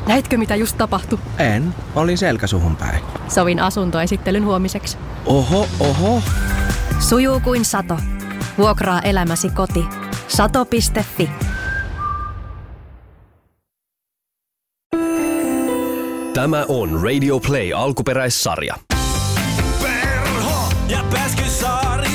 Näitkö mitä just tapahtui? En, olin selkäsuhun päin. Sovin asuntoesittelyn huomiseksi. Oho. Sujuu kuin sato. Vuokraa elämäsi koti. Sato.fi. Tämä on Radio Play alkuperäissarja. Perho ja Pääskysaari.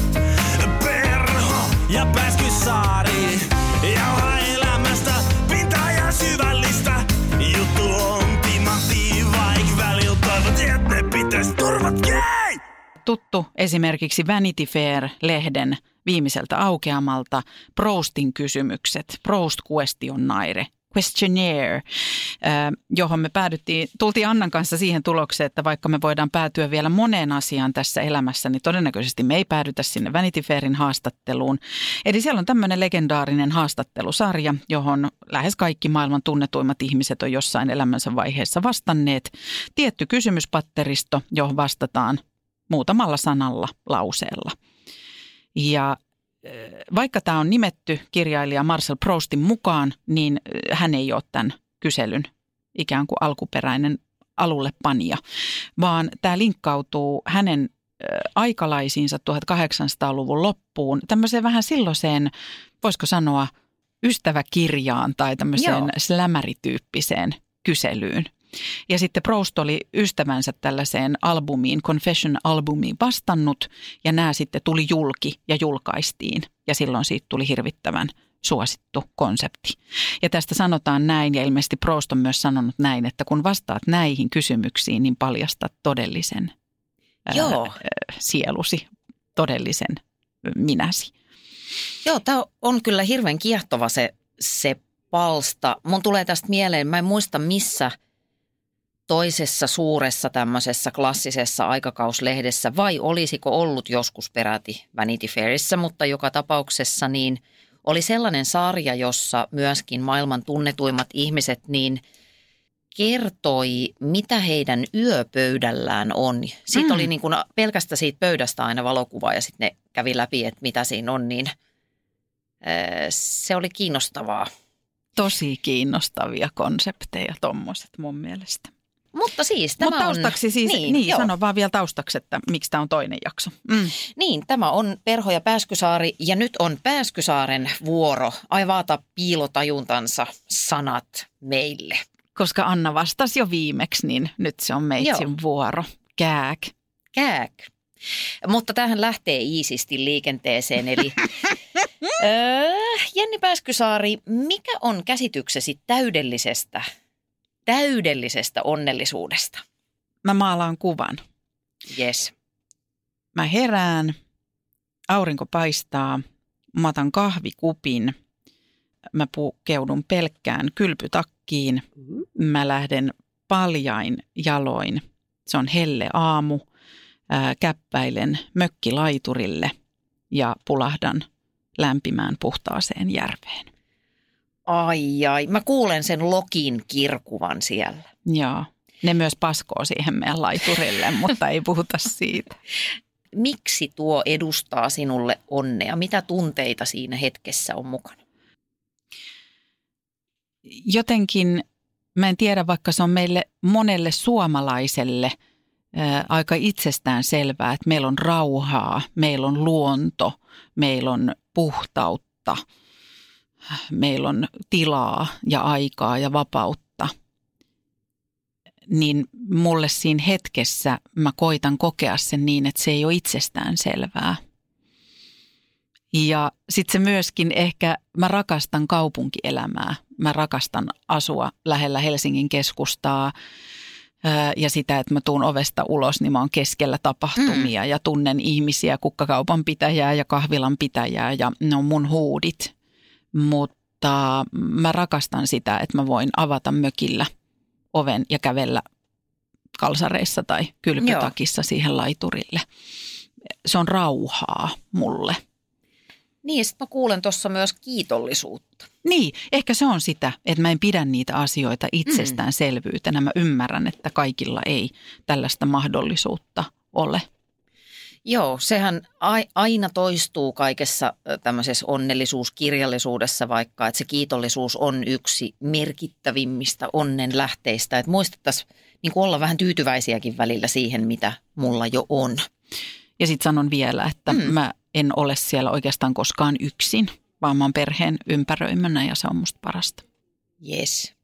Perho ja Pääskysaari. Jauha elämästä pintaa ja syvällistä. Juttu on timantti, vaik välillä toivot, et ne pitäis turvat jäi. Tuttu esimerkiksi Vanity Fair-lehden viimeiseltä aukeamalta Proustin kysymykset, Proust Questionnaire, johon me tultiin Annan kanssa siihen tulokseen, että vaikka me voidaan päätyä vielä moneen asiaan tässä elämässä, niin todennäköisesti me ei päädytä sinne Vanity Fairin haastatteluun. Eli siellä on tämmöinen legendaarinen haastattelusarja, johon lähes kaikki maailman tunnetuimmat ihmiset on jossain elämänsä vaiheessa vastanneet. Tietty kysymyspatteristo, johon vastataan muutamalla sanalla, lauseella. Ja vaikka tämä on nimetty kirjailija Marcel Proustin mukaan, niin hän ei ole tämän kyselyn ikään kuin alkuperäinen alullepanija, vaan tämä linkkautuu hänen aikalaisiinsa 1800-luvun loppuun, tämmöiseen vähän silloiseen, voisiko sanoa, ystäväkirjaan tai tämmöiseen slämärityyppiseen kyselyyn. Ja sitten Proust oli ystävänsä tällaiseen albumiin, Confession-albumiin vastannut, ja nämä sitten tuli julki ja julkaistiin. Ja silloin siitä tuli hirvittävän suosittu konsepti. Ja tästä sanotaan näin, ja ilmeisesti Proust on myös sanonut näin, että kun vastaat näihin kysymyksiin, niin paljastat todellisen sielusi, todellisen minäsi. Joo, tämä on kyllä hirveän kiehtova se palsta. Mun tulee tästä mieleen, mä en muista missä toisessa suuressa tämmöisessä klassisessa aikakauslehdessä, vai olisiko ollut joskus peräti Vanity Fairissä, mutta joka tapauksessa niin oli sellainen sarja, jossa myöskin maailman tunnetuimmat ihmiset niin kertoi, mitä heidän yöpöydällään on. Siitä oli niin kuin pelkästään siitä pöydästä aina valokuva ja sitten ne kävi läpi, että mitä siinä on, niin se oli kiinnostavaa. Tosi kiinnostavia konsepteja tommoset mun mielestä. Mutta siis tämä taustaksi siis, niin sano vaan vielä taustaksi, että miksi tämä on toinen jakso. Niin, tämä on Perho ja Pääskysaari ja nyt on Pääskysaaren vuoro aivata piilotajuntansa sanat meille. Koska Anna vastasi jo viimeksi, niin nyt se on meitsin vuoro. Kääk. Mutta tämähän lähtee iisisti liikenteeseen, eli Jenni Pääskysaari, mikä on käsityksesi täydellisestä onnellisuudesta? Mä maalaan kuvan. Yes. Mä herään, aurinko paistaa, mä otan kahvikupin, mä pukeudun pelkkään kylpytakkiin, mä lähden paljain jaloin. Se on helle aamu, käppäilen mökkilaiturille ja pulahdan lämpimään puhtaaseen järveen. Ai, mä kuulen sen Lokin kirkuvan siellä. Joo, ne myös paskoo siihen meidän laiturille, mutta ei puhuta siitä. Miksi tuo edustaa sinulle onnea? Mitä tunteita siinä hetkessä on mukana? Jotenkin, mä en tiedä, vaikka se on meille monelle suomalaiselle aika itsestään selvää, että meillä on rauhaa, meillä on luonto, meillä on puhtautta. Meillä on tilaa ja aikaa ja vapautta, niin mulle siinä hetkessä mä koitan kokea sen niin, että se ei ole itsestään selvää. Ja sitten se myöskin ehkä, mä rakastan kaupunkielämää, mä rakastan asua lähellä Helsingin keskustaa ja sitä, että mä tuun ovesta ulos, niin mä oon keskellä tapahtumia ja tunnen ihmisiä, kukkakaupan pitäjää ja kahvilan pitäjää ja ne on mun huudit. Mutta mä rakastan sitä, että mä voin avata mökillä oven ja kävellä kalsareissa tai kylpytakissa siihen laiturille. Se on rauhaa mulle. Niin, ja sitten mä kuulen tuossa myös kiitollisuutta. Niin, ehkä se on sitä, että mä en pidä niitä asioita itsestäänselvyytenä. Mä ymmärrän, että kaikilla ei tällaista mahdollisuutta ole. Joo, sehän aina toistuu kaikessa tämmöisessä onnellisuuskirjallisuudessa vaikka, että se kiitollisuus on yksi merkittävimmistä onnen lähteistä. Että muistettaisiin niin olla vähän tyytyväisiäkin välillä siihen, mitä mulla jo on. Ja sitten sanon vielä, että mä en ole siellä oikeastaan koskaan yksin, vaan mä oon perheen ympäröimänä ja se on musta parasta. Yes.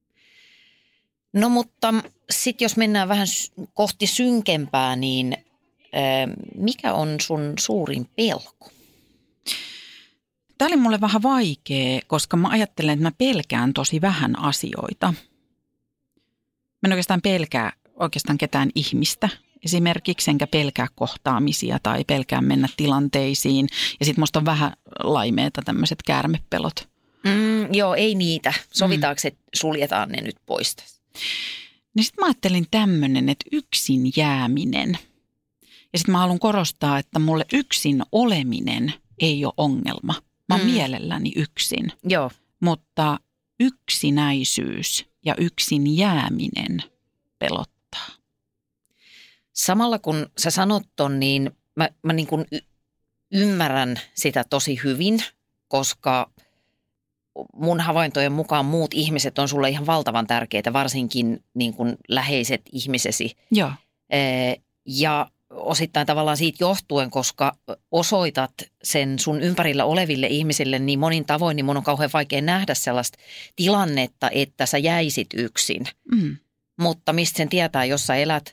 No mutta sitten jos mennään vähän kohti synkempää, niin mikä on sun suurin pelko? Tämä oli mulle vähän vaikea, koska mä ajattelen, että mä pelkään tosi vähän asioita. Mä en oikeastaan pelkää ketään ihmistä esimerkiksi, enkä pelkää kohtaamisia tai pelkää mennä tilanteisiin. Ja sit musta on vähän laimeeta tämmöiset käärmepelot. Joo, ei niitä. Sovitaanko, että suljetaan ne nyt pois? Niin sit mä ajattelin tämmönen, että yksin jääminen. Ja sit mä haluan korostaa, että mulle yksin oleminen ei ole ongelma. Mä oon mielelläni yksin. Joo. Mutta yksinäisyys ja yksin jääminen pelottaa. Samalla kun sä sanot ton, niin mä niin kuin ymmärrän sitä tosi hyvin, koska mun havaintojen mukaan muut ihmiset on sulle ihan valtavan tärkeitä, varsinkin niin kuin läheiset ihmisesi. Joo. Ja osittain tavallaan siitä johtuen, koska osoitat sen sun ympärillä oleville ihmisille niin monin tavoin, niin mun on kauhean vaikea nähdä sellaista tilannetta, että sä jäisit yksin. Mutta mistä sen tietää, jos sä elät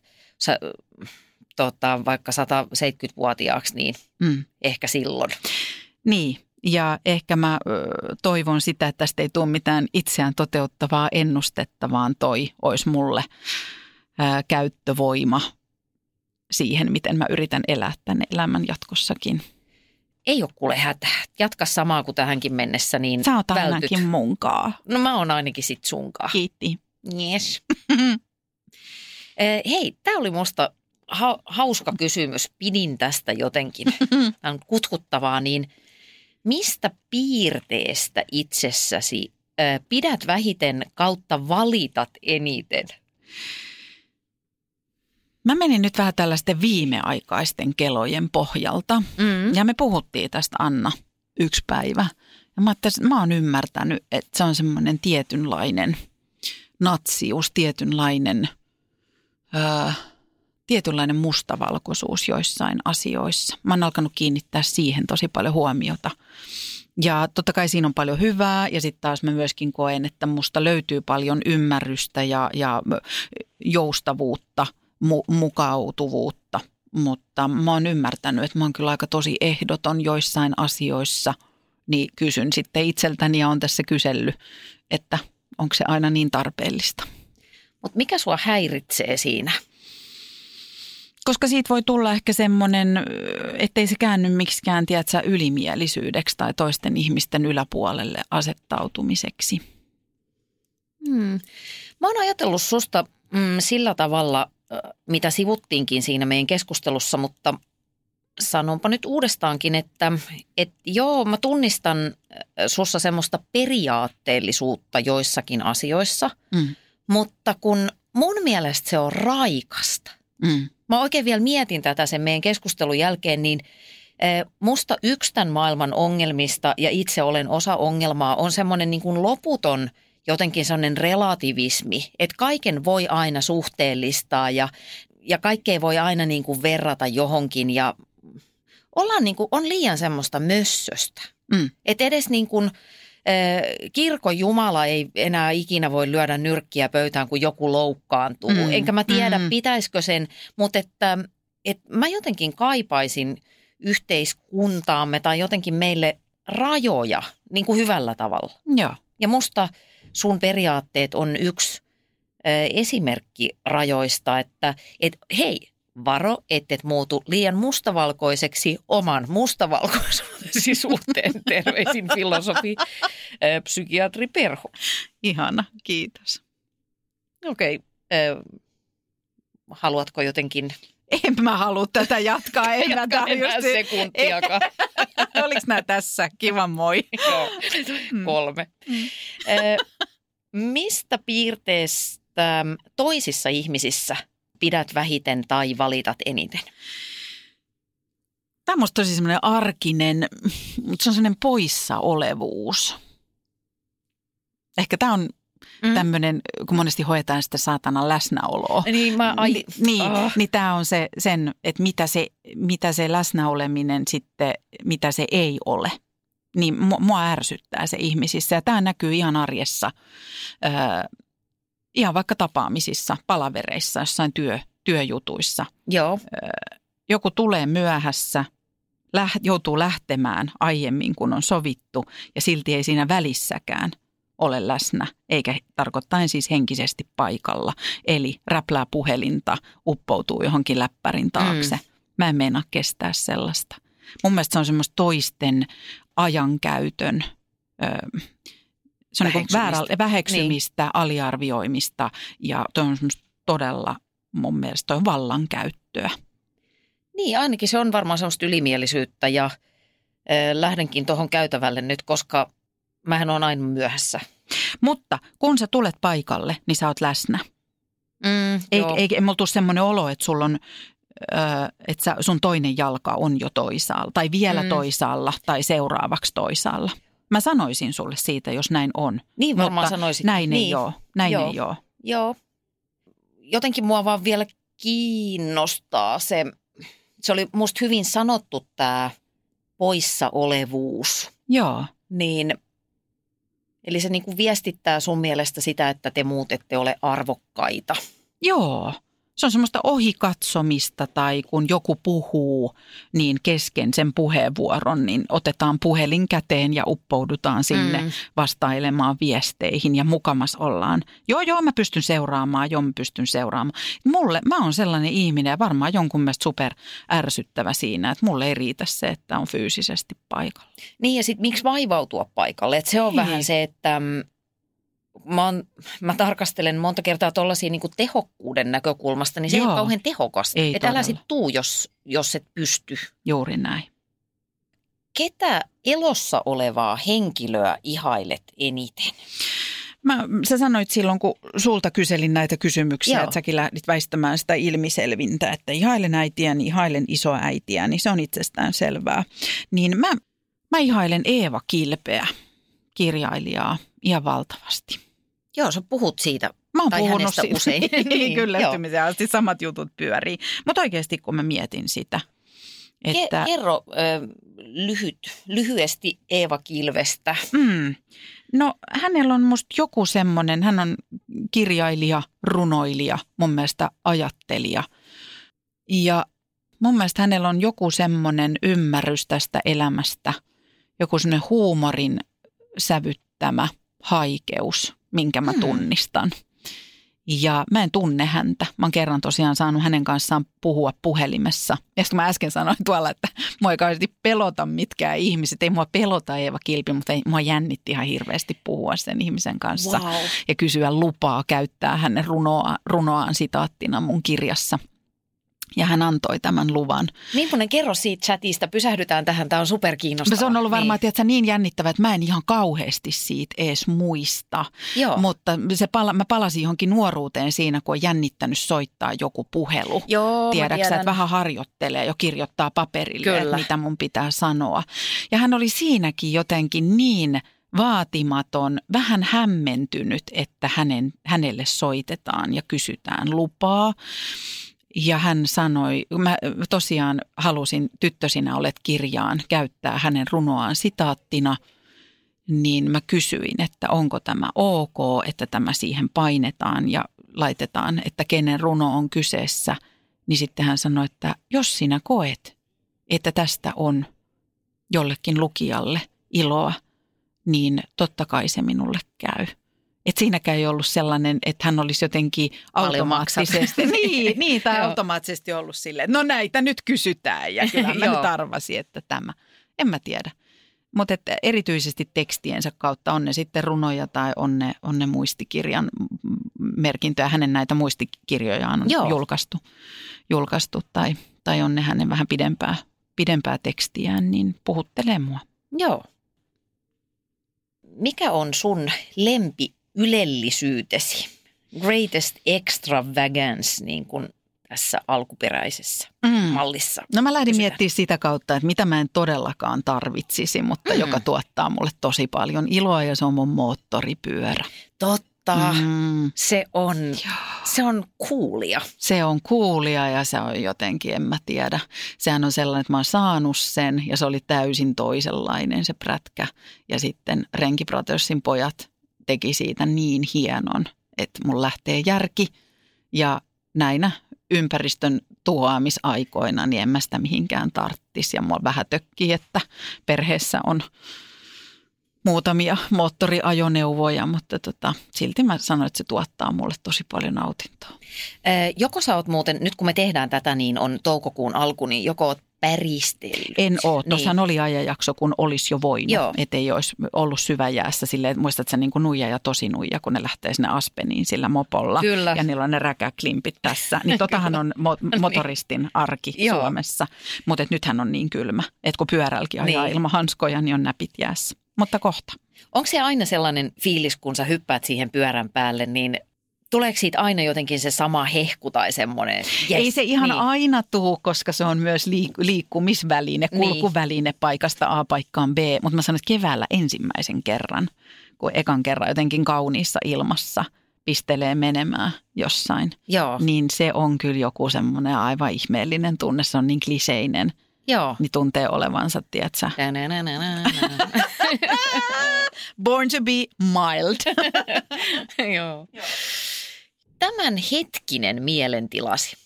vaikka 170-vuotiaaksi, niin ehkä silloin. Niin, ja ehkä mä toivon sitä, että tästä ei tule mitään itseään toteuttavaa ennustetta, vaan toi olisi mulle käyttövoima siihen, miten mä yritän elää tänne elämän jatkossakin. Ei ole kuule hätää. Jatka samaa kuin tähänkin mennessä, niin sä oot vältyt. ainakin munkaa. No mä oon ainakin sit sunkaan. Kiitti. Yes. Hei, tää oli musta hauska kysymys. Pidin tästä jotenkin. Tämä on kutkuttavaa, niin mistä piirteestä itsessäsi pidät vähiten kautta valitat eniten? Mä menin nyt vähän tällaisten viimeaikaisten kelojen pohjalta. Ja me puhuttiin tästä, Anna, yksi päivä. Ja mä oon ymmärtänyt, että se on semmoinen tietynlainen natsius, tietynlainen mustavalkoisuus joissain asioissa. Mä oon alkanut kiinnittää siihen tosi paljon huomiota. Ja totta kai siinä on paljon hyvää ja sitten taas mä myöskin koen, että musta löytyy paljon ymmärrystä ja joustavuutta, mukautuvuutta. Mutta mä oon ymmärtänyt, että mä oon kyllä aika tosi ehdoton joissain asioissa. Niin kysyn sitten itseltäni ja on tässä kysellyt, että onko se aina niin tarpeellista. Mutta mikä sua häiritsee siinä? Koska siitä voi tulla ehkä semmoinen, ettei se käänny miksikään, tiedätkö, ylimielisyydeksi tai toisten ihmisten yläpuolelle asettautumiseksi. Mä oon ajatellut susta sillä tavalla, mitä sivuttiinkin siinä meidän keskustelussa, mutta sanonpa nyt uudestaankin, että joo, mä tunnistan sussa semmoista periaatteellisuutta joissakin asioissa, mutta kun mun mielestä se on raikasta. Mä oikein vielä mietin tätä sen meidän keskustelun jälkeen, niin musta yksi tämän maailman ongelmista ja itse olen osa ongelmaa on semmoinen niin kuin loputon jotenkin semmoinen relativismi, että kaiken voi aina suhteellistaa ja kaikkea voi aina niin kuin verrata johonkin ja ollaan niin kuin, on liian semmoista mössöstä. Että edes niin kuin kirkon Jumala ei enää ikinä voi lyödä nyrkkiä pöytään, kun joku loukkaantuu. Enkä mä tiedä, pitäisikö sen, mutta että mä jotenkin kaipaisin yhteiskuntaamme tai jotenkin meille rajoja niin kuin hyvällä tavalla. Joo. Ja musta sun periaatteet on yksi esimerkki rajoista, että hei, varo, ettet muutu liian mustavalkoiseksi oman mustavalkoisuutesi suhteen. Terveisin filosofi, psykiatri Perho. Ihana, kiitos. Okei, haluatko jotenkin? En mä halua tätä jatkaa. En mä enää sekuntiakaan. Oliko nämä tässä? Kiva, moi. Joo, 3. Mistä piirteestä toisissa ihmisissä pidät vähiten tai valitat eniten? Tämä on musta tosi semmoinen arkinen, mutta se on semmoinen poissaolevuus. Ehkä tämä on tämmöinen, kun monesti hoetaan sitä saatanan läsnäoloa. Niin tämä on sen, että mitä se läsnäoleminen sitten, mitä se ei ole. Niin mua ärsyttää se ihmisissä ja tämä näkyy ihan arjessa, ihan vaikka tapaamisissa, palavereissa, jossain työjutuissa. Joo. Joku tulee myöhässä, joutuu lähtemään aiemmin kuin on sovittu ja silti ei siinä välissäkään ole läsnä, eikä tarkoittaen siis henkisesti paikalla. Eli räplää puhelinta, uppoutuu johonkin läppärin taakse. Mä en meinaa kestää sellaista. Mun mielestä se on semmoista toisten ajankäytön, se on väheksymistä, aliarvioimista ja toi on semmoista todella mun mielestä toi vallankäyttöä. Niin, ainakin se on varmaan semmoista ylimielisyyttä ja lähdenkin tuohon käytävälle nyt, koska mähän on aina myöhässä. Mutta kun sä tulet paikalle, niin sä oot läsnä. Ei mulla tule semmoinen olo, että sulla on, että sun toinen jalka on jo toisaalla tai vielä toisaalla tai seuraavaksi toisaalla. Mä sanoisin sulle siitä, jos näin on. Niin varmaan sanoisit. Näin ei ole. Näin ei ole. Joo. Jotenkin mua vaan vielä kiinnostaa se oli musta hyvin sanottu tämä poissaolevuus. Joo. Niin, eli se niinku viestittää sun mielestä sitä, että te muut ette ole arvokkaita. Joo. Se on semmoista ohikatsomista tai kun joku puhuu, niin kesken sen puheenvuoron, niin otetaan puhelin käteen ja uppoudutaan sinne vastailemaan viesteihin ja mukamas ollaan. Joo, mä pystyn seuraamaan. Mä oon sellainen ihminen ja varmaan jonkun mielestä super ärsyttävä siinä, että mulle ei riitä se, että on fyysisesti paikalla. Niin ja sitten miksi vaivautua paikalle? Et se on vähän se, että mä tarkastelen monta kertaa tuollaisia niin kuin tehokkuuden näkökulmasta, niin se ei ole kauhean tehokasta. Että älä sit tuu, jos et pysty. Juuri näin. Ketä elossa olevaa henkilöä ihailet eniten? Sä sanoit silloin, kun sulta kyselin näitä kysymyksiä, että säkin lähdit väistämään sitä ilmiselvintä, että ihailen äitiäni, ihailen isoäitiäni, niin se on itsestään selvää. Niin mä ihailen Eeva Kilpeä, kirjailijaa, ihan valtavasti. Joo, sä puhut siitä. Mä oon tai puhunut siitä usein. niin, kyllästymisen asti samat jutut pyörii. Mutta oikeasti kun mä mietin sitä. Että Kerro lyhyesti Eeva Kilvestä. No hänellä on musta joku semmoinen, hän on kirjailija, runoilija, mun mielestä ajattelija. Ja mun mielestä hänellä on joku semmoinen ymmärrys tästä elämästä, joku semmoinen huumorin sävyttämä haikeus, minkä mä tunnistan. Ja mä en tunne häntä. Mä oon kerran tosiaan saanut hänen kanssaan puhua puhelimessa. Ja sitten mä äsken sanoin tuolla, että mua ei kauheasti pelota mitkään ihmiset. Ei mua pelota Eeva Kilpi, mutta mua jännitti ihan hirveästi puhua sen ihmisen kanssa. Wow. Ja kysyä lupaa käyttää hänen runoaan sitaattina mun kirjassa. Ja hän antoi tämän luvan. Millainen kerro siitä chatista? Pysähdytään tähän, tämä on superkiinnostavaa. Se on ollut varmaan niin jännittävää, että mä en ihan kauheasti siitä edes muista. Joo. Mutta mä palasin johonkin nuoruuteen siinä, kun on jännittänyt soittaa joku puhelu. Joo, tiedätkö että vähän harjoittelee jo kirjoittaa paperille, että mitä mun pitää sanoa. Ja hän oli siinäkin jotenkin niin vaatimaton, vähän hämmentynyt, että hänelle soitetaan ja kysytään lupaa. Ja hän sanoi, mä tosiaan halusin Tyttö sinä olet -kirjaan käyttää hänen runoaan sitaattina, niin mä kysyin, että onko tämä ok, että tämä siihen painetaan ja laitetaan, että kenen runo on kyseessä. Niin sitten hän sanoi, että jos sinä koet, että tästä on jollekin lukijalle iloa, niin totta kai se minulle käy. Että siinäkään ei ollut sellainen, että hän olisi jotenkin automaattisesti, tai automaattisesti ollut silleen, no näitä nyt kysytään ja kyllä mä nyt arvasin, että tämä, en mä tiedä. Mutta erityisesti tekstiensä kautta on ne sitten runoja tai on ne muistikirjan merkintöjä, hänen näitä muistikirjojaan on julkaistu tai on ne hänen vähän pidempää tekstiään, niin puhuttelee mua. Joo. Mikä on sun lempi ylellisyytesi? Greatest extravagance, niin kuin tässä alkuperäisessä mallissa. No mä lähdin miettimään sitä kautta, että mitä mä en todellakaan tarvitsisi, mutta joka tuottaa mulle tosi paljon iloa ja se on mun moottoripyörä. Totta. Se on coolia. Se on coolia ja se on jotenkin, en mä tiedä. Sehän on sellainen, että mä oon saanut sen ja se oli täysin toisenlainen se prätkä. Ja sitten Renki Brothersin pojat teki siitä niin hienon, että mun lähtee järki ja näinä ympäristön tuhoamisaikoina, niin en mä sitä mihinkään tarttisi. Ja mua vähän tökkii, että perheessä on muutamia moottoriajoneuvoja, mutta silti mä sanoin, että se tuottaa mulle tosi paljon nautintoa. Joko sä oot muuten, nyt kun me tehdään tätä, niin on toukokuun alku, niin joko oot päristellyt? En ole. Tuossahan oli ajanjakso, kun olisi jo voinut, ettei olisi ollut syväjäässä silleen, muistatko sä niin kuin nuija ja tosi nuija, kun ne lähtee sinne Aspeniin sillä mopolla. Kyllä. Ja niillä on ne räkäklimpit tässä. Niin totahan on motoristin arki Suomessa, mutta nythän on niin kylmä, että kun pyörälläkin ajaa ilman hanskoja, niin on näpit jäässä. Mutta kohta. Onko se aina sellainen fiilis, kun sä hyppäät siihen pyörän päälle, niin tuleeko siitä aina jotenkin se sama hehku tai semmoinen? Yes, ei se ihan aina tule, koska se on myös liikkumisväline, kulkuväline paikasta A paikkaan B. Mutta mä sanon, että keväällä ensimmäisen kerran, kun ekan kerran jotenkin kauniissa ilmassa pistelee menemään jossain, niin se on kyllä joku semmoinen aivan ihmeellinen tunne. Se on niin kliseinen. Joo. Niin tuntee olevansa, tietsä. Born to be mild. Joo. Tämän hetkinen mielentilasi.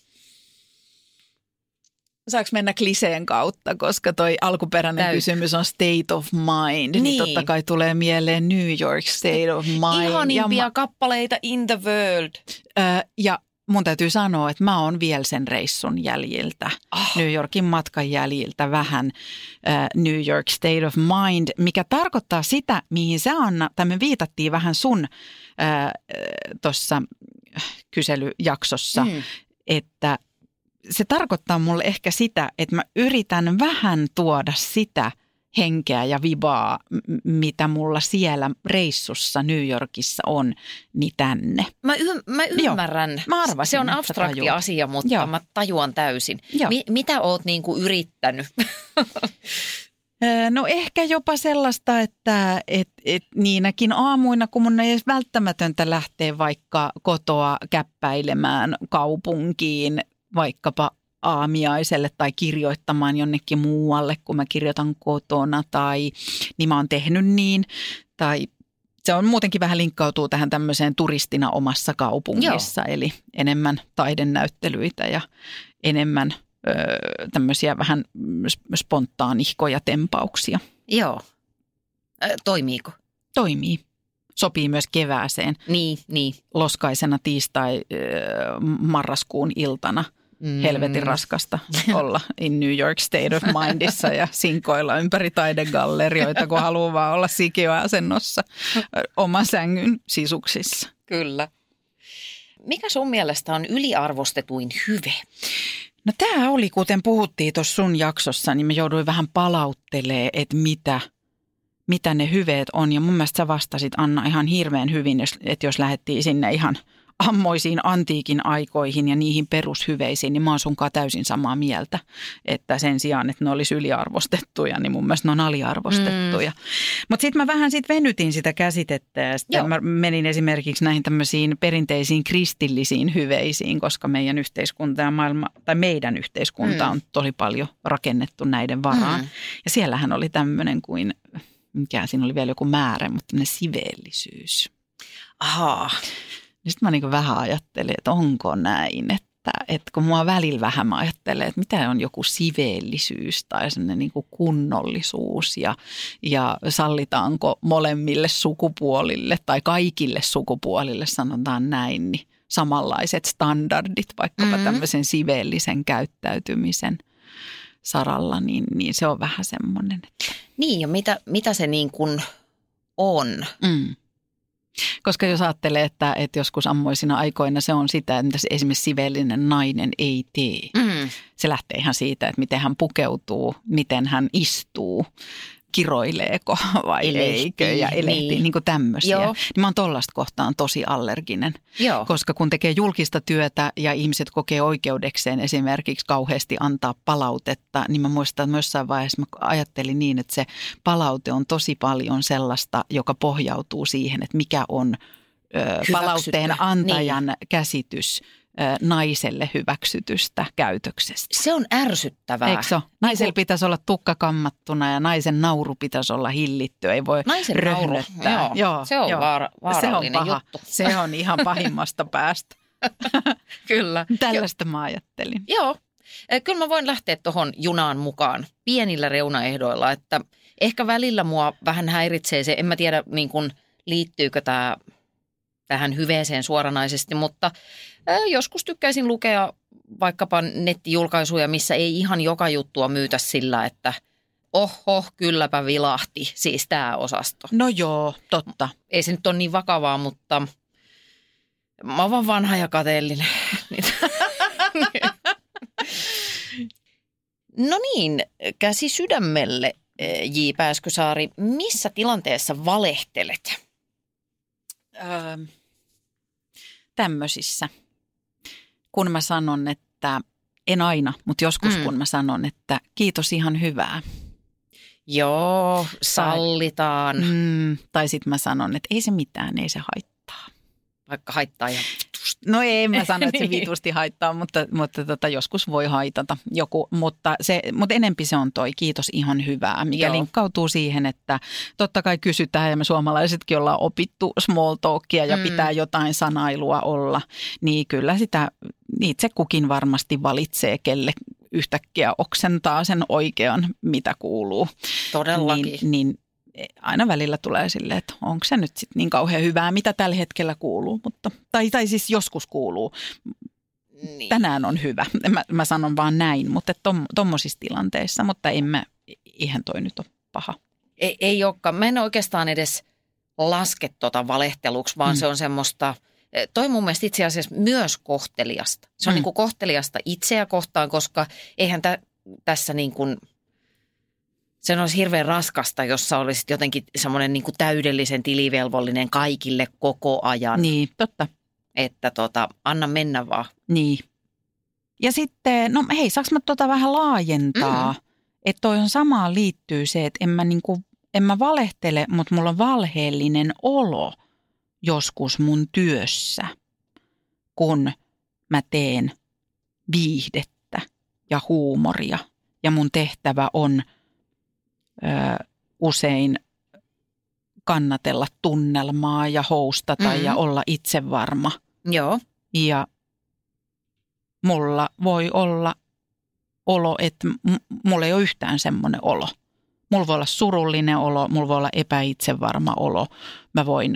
Saanko mennä kliseen kautta, koska toi alkuperäinen kysymys on state of mind. Niin totta kai tulee mieleen New York state of mind. Ihanimpia kappaleita in the world. Ja mun täytyy sanoa, että mä oon vielä sen reissun jäljiltä, New Yorkin matkan jäljiltä vähän New York State of Mind, mikä tarkoittaa sitä, mihin sä Anna, tai me viitattiin vähän sun tuossa kyselyjaksossa, että se tarkoittaa mulle ehkä sitä, että mä yritän vähän tuoda sitä henkeä ja vibaa, mitä mulla siellä reissussa New Yorkissa on, niin tänne. Mä ymmärrän. Joo, mä arvasin, se on abstrakti asia, mutta mä tajuan täysin. Mitä oot niinku yrittänyt? No ehkä jopa sellaista, että niinäkin aamuina, kun mun ei edes välttämätöntä lähteä vaikka kotoa käppäilemään kaupunkiin, vaikkapa aamiaiselle tai kirjoittamaan jonnekin muualle, kun mä kirjoitan kotona niin mä oon tehnyt niin. Tai se on muutenkin vähän linkkautuu tähän tämmöiseen turistina omassa kaupungissa, eli enemmän taidenäyttelyitä ja enemmän tämmöisiä vähän spontaanihkoja tempauksia. Joo. Toimiiko? Toimii. Sopii myös kevääseen. Niin. Loskaisena marraskuun iltana. Helvetin raskasta olla in New York State of Mindissa ja sinkoilla ympäri taidegallerioita, kun haluaa vaan olla sikiöasennossa oman sängyn sisuksissa. Kyllä. Mikä sun mielestä on yliarvostetuin hyve? No tämä oli, kuten puhuttiin tuossa sun jaksossa, niin mä jouduin vähän palauttelemaan, että mitä ne hyveet on. Ja mun mielestä sä vastasit, Anna, ihan hirveän hyvin, että jos lähdettiin sinne ihan ammoisiin antiikin aikoihin ja niihin perushyveisiin, niin mä oon sunkaan täysin samaa mieltä. Että sen sijaan, että ne olisi yliarvostettuja, niin mun mielestä ne on aliarvostettuja. Mutta sitten mä vähän venytin sitä käsitettä ja sitten mä menin esimerkiksi näihin tämmöisiin perinteisiin kristillisiin hyveisiin, koska meidän yhteiskunta ja meidän yhteiskunta on tosi paljon rakennettu näiden varaan. Ja siellähän oli tämmöinen kuin, mikä siinä oli vielä joku määrä, mutta tämmöinen siveellisyys. Ahaa. Sitten mä niin vähän ajattelin, että onko näin, että kun mua välillä vähän mä ajattelen, että mitä on joku siveellisyys tai sellainen niin kuin kunnollisuus ja sallitaanko molemmille sukupuolille tai kaikille sukupuolille, sanotaan näin, niin samanlaiset standardit vaikkapa tämmöisen siveellisen käyttäytymisen saralla, niin se on vähän semmoinen. Niin ja mitä se niin kuin on? Koska jos ajattelee, että joskus ammoisina aikoina se on sitä, että mitä se esimerkiksi siveellinen nainen ei tee. Se lähtee ihan siitä, että miten hän pukeutuu, miten hän istuu, kiroileeko vai leikö ja elehtii, niin kuin tämmöisiä. Niin mä oon tollaista kohtaan tosi allerginen, koska kun tekee julkista työtä ja ihmiset kokee oikeudekseen esimerkiksi kauheasti antaa palautetta, niin mä muistan, että jossain vaiheessa mä ajattelin niin, että se palaute on tosi paljon sellaista, joka pohjautuu siihen, että mikä on palautteen antajan käsitys naiselle hyväksytystä käytöksestä. Se on ärsyttävää. Eikö se ole? Naisella pitäisi olla tukka kammattuna ja naisen nauru pitäisi olla hillitty. Ei voi naisen röhnöttää. Nauru, joo. Se on vaarallinen se on paha. juttu. Se on ihan pahimmasta päästä. Kyllä. Tällaista mä ajattelin. Joo. Kyllä mä voin lähteä tuohon junaan mukaan pienillä reunaehdoilla, että ehkä välillä mua vähän häiritsee se, en mä tiedä niin kuin liittyykö tämä tähän hyveeseen suoranaisesti, mutta joskus tykkäisin lukea vaikkapa nettijulkaisuja, missä ei ihan joka juttua myytä sillä, että oho, kylläpä vilahti, siis tämä osasto. No joo, totta. Ei se nyt ole niin vakavaa, mutta mä oon vaan vanha ja kateellinen. No niin, käsi sydämelle, J. Pääskysaari, missä tilanteessa valehtelet? Tämmöisissä. Kun mä sanon, että en aina, mutta joskus kun mä sanon, että kiitos ihan hyvää. Joo, sallitaan. Tai sitten mä sanon, että ei se mitään, ei se haittaa. Vaikka haittaa ihan vitusti. No ei mä sano, että se vitusti haittaa, mutta joskus voi haitata joku. Mutta enempi se on toi kiitos ihan hyvää, mikä linkkautuu siihen, että totta kai kysytään ja me suomalaisetkin ollaan opittu small talkia ja pitää jotain sanailua olla. Niin kyllä sitä itse kukin varmasti valitsee, kelle yhtäkkiä oksentaa sen oikean, mitä kuuluu. Todellakin. Niin aina välillä tulee silleen, että onko se nyt sitten niin kauhean hyvää, mitä tällä hetkellä kuuluu. Mutta, tai siis joskus kuuluu. Niin. Tänään on hyvä. Mä sanon vaan näin, mutta tommosissa tilanteissa. Mutta eihän toi nyt ole paha. Ei olekaan. Mä en oikeastaan edes laske valehteluksi, vaan se on semmoista, toi mun mielestä itse asiassa myös kohteliasta. Se on niin kuin kohteliasta itseä kohtaan, koska eihän tässä niin kuin sen olisi hirveän raskasta, jos sä olisit jotenkin semmoinen niin kuin täydellisen tilivelvollinen kaikille koko ajan. Niin, totta. Että anna mennä vaan. Niin. Ja sitten, no hei, saaks mä vähän laajentaa? Että toi on samaan liittyy se, että en mä valehtele, mutta mulla on valheellinen olo joskus mun työssä, kun mä teen viihdettä ja huumoria. Ja mun tehtävä on usein kannatella tunnelmaa ja hostata ja olla itsevarma. Joo. Ja mulla voi olla olo, että mulla ei ole yhtään semmoinen olo. Mulla voi olla surullinen olo, mulla voi olla epäitsevarma olo. Mä voin,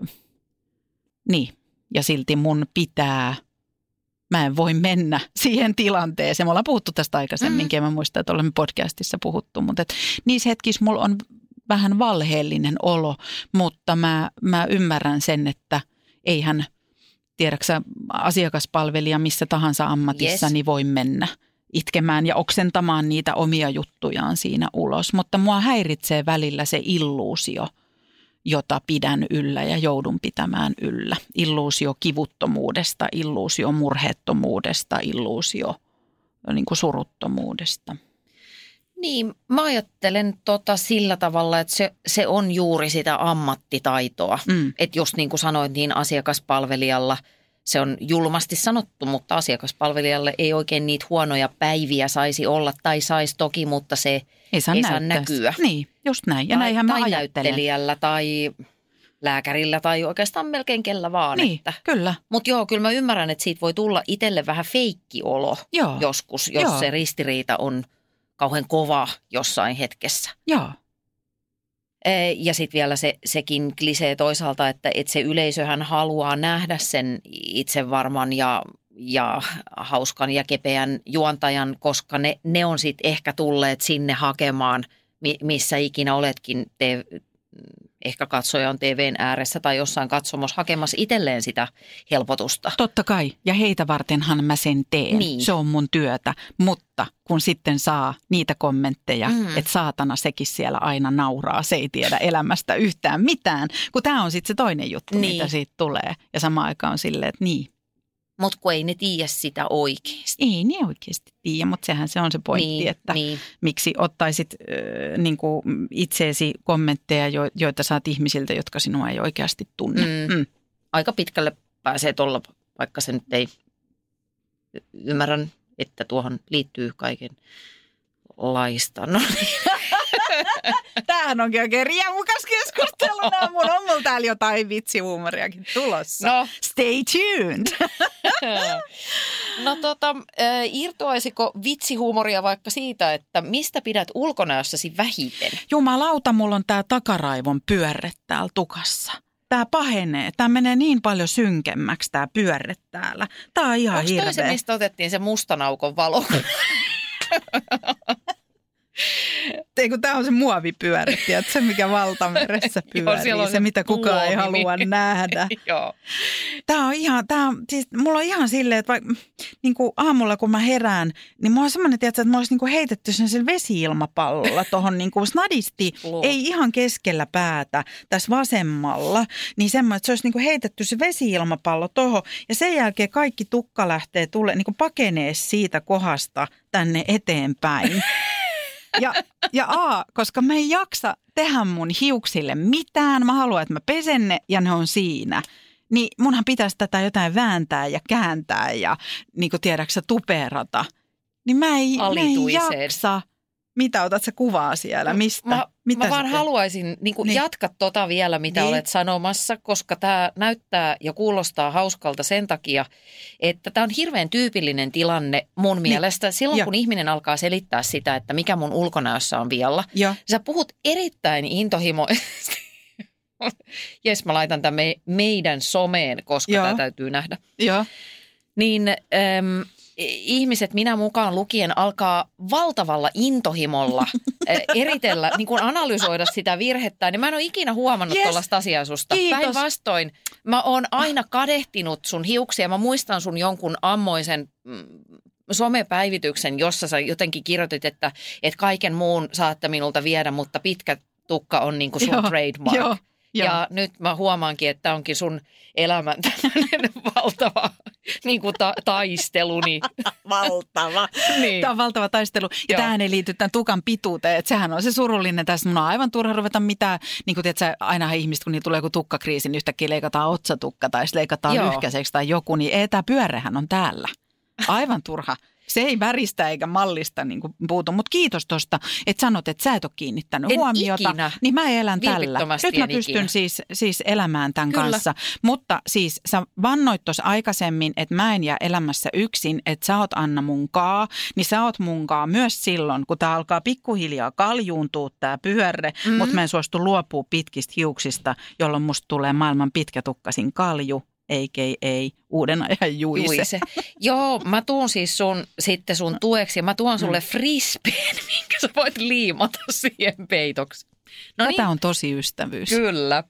ja silti mä en voi mennä siihen tilanteeseen. Me ollaan puhuttu tästä aikaisemminkin, mä muistan, että olemme podcastissa puhuttu, mutta niissä hetkissä mulla on vähän valheellinen olo, mutta mä ymmärrän sen, että eihän, tiedäksä, asiakaspalvelija missä tahansa ammatissa, niin voi mennä itkemään ja oksentamaan niitä omia juttujaan siinä ulos. Mutta mua häiritsee välillä se illuusio, jota pidän yllä ja joudun pitämään yllä. Illuusio kivuttomuudesta, illuusio murheettomuudesta, illuusio niin kuin suruttomuudesta. Niin, mä ajattelen sillä tavalla, että se on juuri sitä ammattitaitoa. Että just niin kuin sanoit, niin asiakaspalvelijalla se on julmasti sanottu, mutta asiakaspalvelijalle ei oikein niitä huonoja päiviä saisi olla. Tai saisi toki, mutta se ei saa näkyä. Niin, just näin. Ja näinhän mä ajattelen. Näyttelijällä tai lääkärillä tai oikeastaan melkein kellä vaan. Niin, kyllä. Mutta joo, kyllä mä ymmärrän, että siitä voi tulla itselle vähän feikkiolo joskus, jos se ristiriita on kauhean kova jossain hetkessä. Joo. Ja sitten vielä sekin klisee toisaalta, että se yleisöhän haluaa nähdä sen itsevarman ja hauskan ja kepeän juontajan, koska ne on sitten ehkä tulleet sinne hakemaan, missä ikinä oletkin ehkä katsoja on TVn ääressä tai jossain katsomossa hakemassa itselleen sitä helpotusta. Totta kai, ja heitä vartenhan mä sen teen. Niin. Se on mun työtä, mutta kun sitten saa niitä kommentteja, että saatana sekin siellä aina nauraa, se ei tiedä elämästä yhtään mitään, kun tämä on sitten se toinen juttu, mitä siitä tulee. Ja samaan aikaan on silleen, että niin. Mutta kun ei ne tiedä sitä oikeasti. Ei ne oikeasti tiedä, mutta sehän se on se pointti, että miksi ottaisit niinku itseesi kommentteja, joita saat ihmisiltä, jotka sinua ei oikeasti tunne. Aika pitkälle pääsee tuolla, vaikka se nyt ei ymmärrän, että tuohon liittyy kaikenlaista. No niin. Tämähän onkin oikein riemukas keskustelu. On mulla täällä jotain vitsihuumoriakin tulossa. No. Stay tuned. No irtoaisiko vitsihuumoria vaikka siitä, että mistä pidät ulkonäössäsi vähiten? Jumalauta, mulla on tää takaraivon pyörre täällä tukassa. Tää pahenee. Tää menee niin paljon synkemmäksi tää pyörre täällä. Tää on ihan hirveä. Onko toi se, mistä otettiin se mustan aukon valo? Ei kun tää on se muovipyörä, se mikä valtameressä pyörii, joo, se mitä kukaan ei halua nähdä. Joo. Siis mulla on ihan silleen, että vaikka niin kuin aamulla kun mä herään, niin mulla on semmoinen, että mä olisin niin kuin heitetty sen vesi-ilmapallolla tuohon niin kuin snadisti, ei ihan keskellä päätä tässä vasemmalla, niin semmoinen, että se olisi niin kuin heitetty se vesi-ilmapallo tuohon ja sen jälkeen kaikki tukka lähtee niin kuin pakenee siitä kohdasta tänne eteenpäin. Ja koska mä en jaksa tehdä mun hiuksille mitään, mä haluan, että mä pesen ne ja ne on siinä. Niin munhan pitäisi tätä jotain vääntää ja kääntää ja niin kuin tiedäksä tuperata. Niin mä en jaksa. Mitä otat sä kuvaa siellä? Mistä? Mä vaan haluaisin jatka vielä, mitä olet sanomassa, koska tämä näyttää ja kuulostaa hauskalta sen takia, että tämä on hirveän tyypillinen tilanne mun mielestä. Silloin kun ihminen alkaa selittää sitä, että mikä mun ulkonäössä on vialla, sä puhut erittäin intohimoisesti. Jes, mä laitan tämän meidän someen, koska tämä täytyy nähdä. Joo. Niin ihmiset, minä mukaan lukien, alkaa valtavalla intohimolla eritellä, niin kuin analysoida sitä virhettä. Niin mä en ole ikinä huomannut tuollaista asiaa susta. Päinvastoin, mä oon aina kadehtinut sun hiuksia. Mä muistan sun jonkun ammoisen somepäivityksen, jossa sä jotenkin kirjoitit, että kaiken muun saatte minulta viedä, mutta pitkä tukka on niin kuin sun trademark. Joo. Ja nyt mä huomaankin, että onkin sun elämän tämmöinen valtava niin kuin taisteluni. Valtava. Niin. Tämä on valtava taistelu. Ja tämähän ei liity tämän tukan pituuteen. Että sehän on se surullinen tässä. Mun on aivan turha ruveta mitään. Niin kuin tiedätkö, ainahan ihmiset, kun niillä tulee joku tukkakriisi, niin yhtäkkiä leikataan otsatukka tai leikataan lyhkäiseksi tai joku. Niin tämä pyörehän on täällä. Aivan turha. Se ei väristä eikä mallista niin kuin puutu, mutta kiitos tuosta, että sanot, että sä et ole kiinnittänyt huomiota. Ikinä. Niin mä elän tällä. Nyt mä pystyn siis elämään tämän kanssa. Mutta siis sä vannoit tuossa aikaisemmin, että mä en jää elämässä yksin, että sä oot Anna munkaa, niin sä oot munkaa myös silloin, kun tää alkaa pikkuhiljaa kaljuuntua tää pyörre, mutta mä en suostu luopua pitkistä hiuksista, jolloin musta tulee maailman pitkätukkasin kalju. A.k.a. uuden ajan Juise. Joo, mä tuun siis sun tueksi ja mä tuon sulle frisbeen, minkä sä voit liimata siihen peitoksi. No tätä on tosi ystävyys. Kyllä.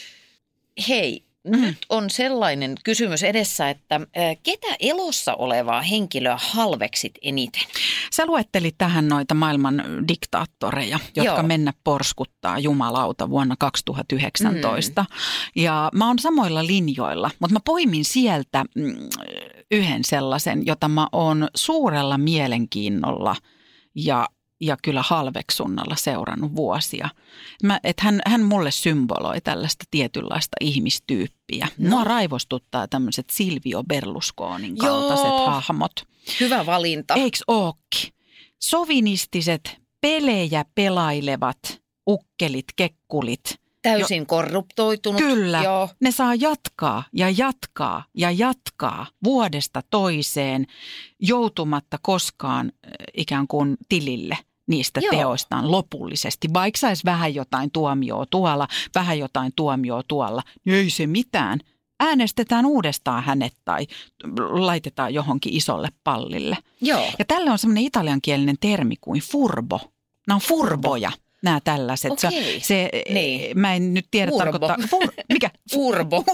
Hei, nyt on sellainen kysymys edessä, että ketä elossa olevaa henkilöä halveksit eniten? Sä luettelit tähän noita maailman diktaattoreja, jotka mennä porskuttaa jumalauta vuonna 2019. Ja mä oon samoilla linjoilla, mutta mä poimin sieltä yhden sellaisen, jota mä oon suurella mielenkiinnolla ja kyllä halveksunnalla seurannut vuosia. Että hän mulle symboloi tällaista tietynlaista ihmistyyppiä. Mua raivostuttaa tämmöiset Silvio Berlusconin kaltaiset hahmot. Hyvä valinta. Eiks ookin? Sovinistiset, pelejä pelailevat ukkelit, kekkulit. Täysin korruptoitunut. Kyllä. Ne saa jatkaa ja jatkaa ja jatkaa vuodesta toiseen joutumatta koskaan ikään kuin tilille niistä teoistaan lopullisesti. Vaikka saisi vähän jotain tuomioa tuolla, vähän jotain tuomioa tuolla, niin ei se mitään. Äänestetään uudestaan hänet tai laitetaan johonkin isolle pallille. Joo. Ja tälle on semmoinen italiankielinen termi kuin furbo. Nämä on furboja. nämä tällaiset. Okei. Niin. Mä en nyt tiedä tarkoittaa. Mikä? Furbo.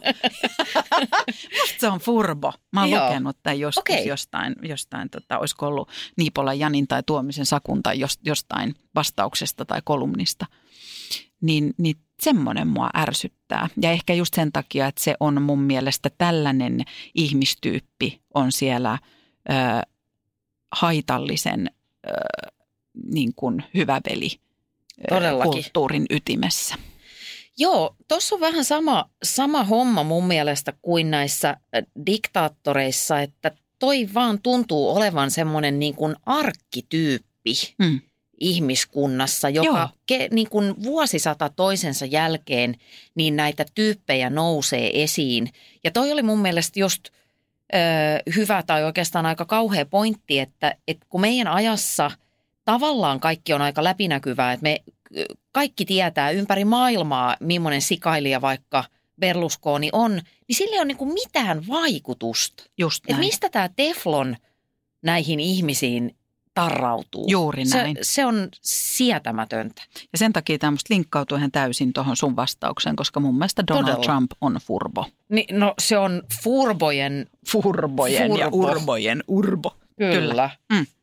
Musta se on furbo. Mä oon Joo. lukenut tämän joskus jostain olisiko ollut Niipolan Janin tai Tuomisen Sakun tai jostain vastauksesta tai kolumnista. Niin semmoinen mua ärsyttää. Ja ehkä just sen takia, että se on mun mielestä tällainen ihmistyyppi on siellä haitallisen niin kuin hyvä veli kulttuurin ytimessä. Joo, tuossa on vähän sama homma mun mielestä kuin näissä diktaattoreissa, että toi vaan tuntuu olevan semmoinen niin kuin arkkityyppi ihmiskunnassa, joka niin kuin vuosisata toisensa jälkeen niin näitä tyyppejä nousee esiin. Ja toi oli mun mielestä just hyvä tai oikeastaan aika kauhea pointti, että kun meidän ajassa tavallaan kaikki on aika läpinäkyvää, että me kaikki tietää ympäri maailmaa, millainen sikailija vaikka Berlusconi on, niin sillä ei ole niin kuin mitään vaikutusta. Just näin. Että mistä tämä teflon näihin ihmisiin tarrautuu? Juuri näin. Se on sietämätöntä. Ja sen takia tämä musta linkkautuu ihan täysin tuohon sun vastaukseen, koska mun mielestä Donald Trump on furbo. No se on furbojen ja urbojen urbo. Kyllä.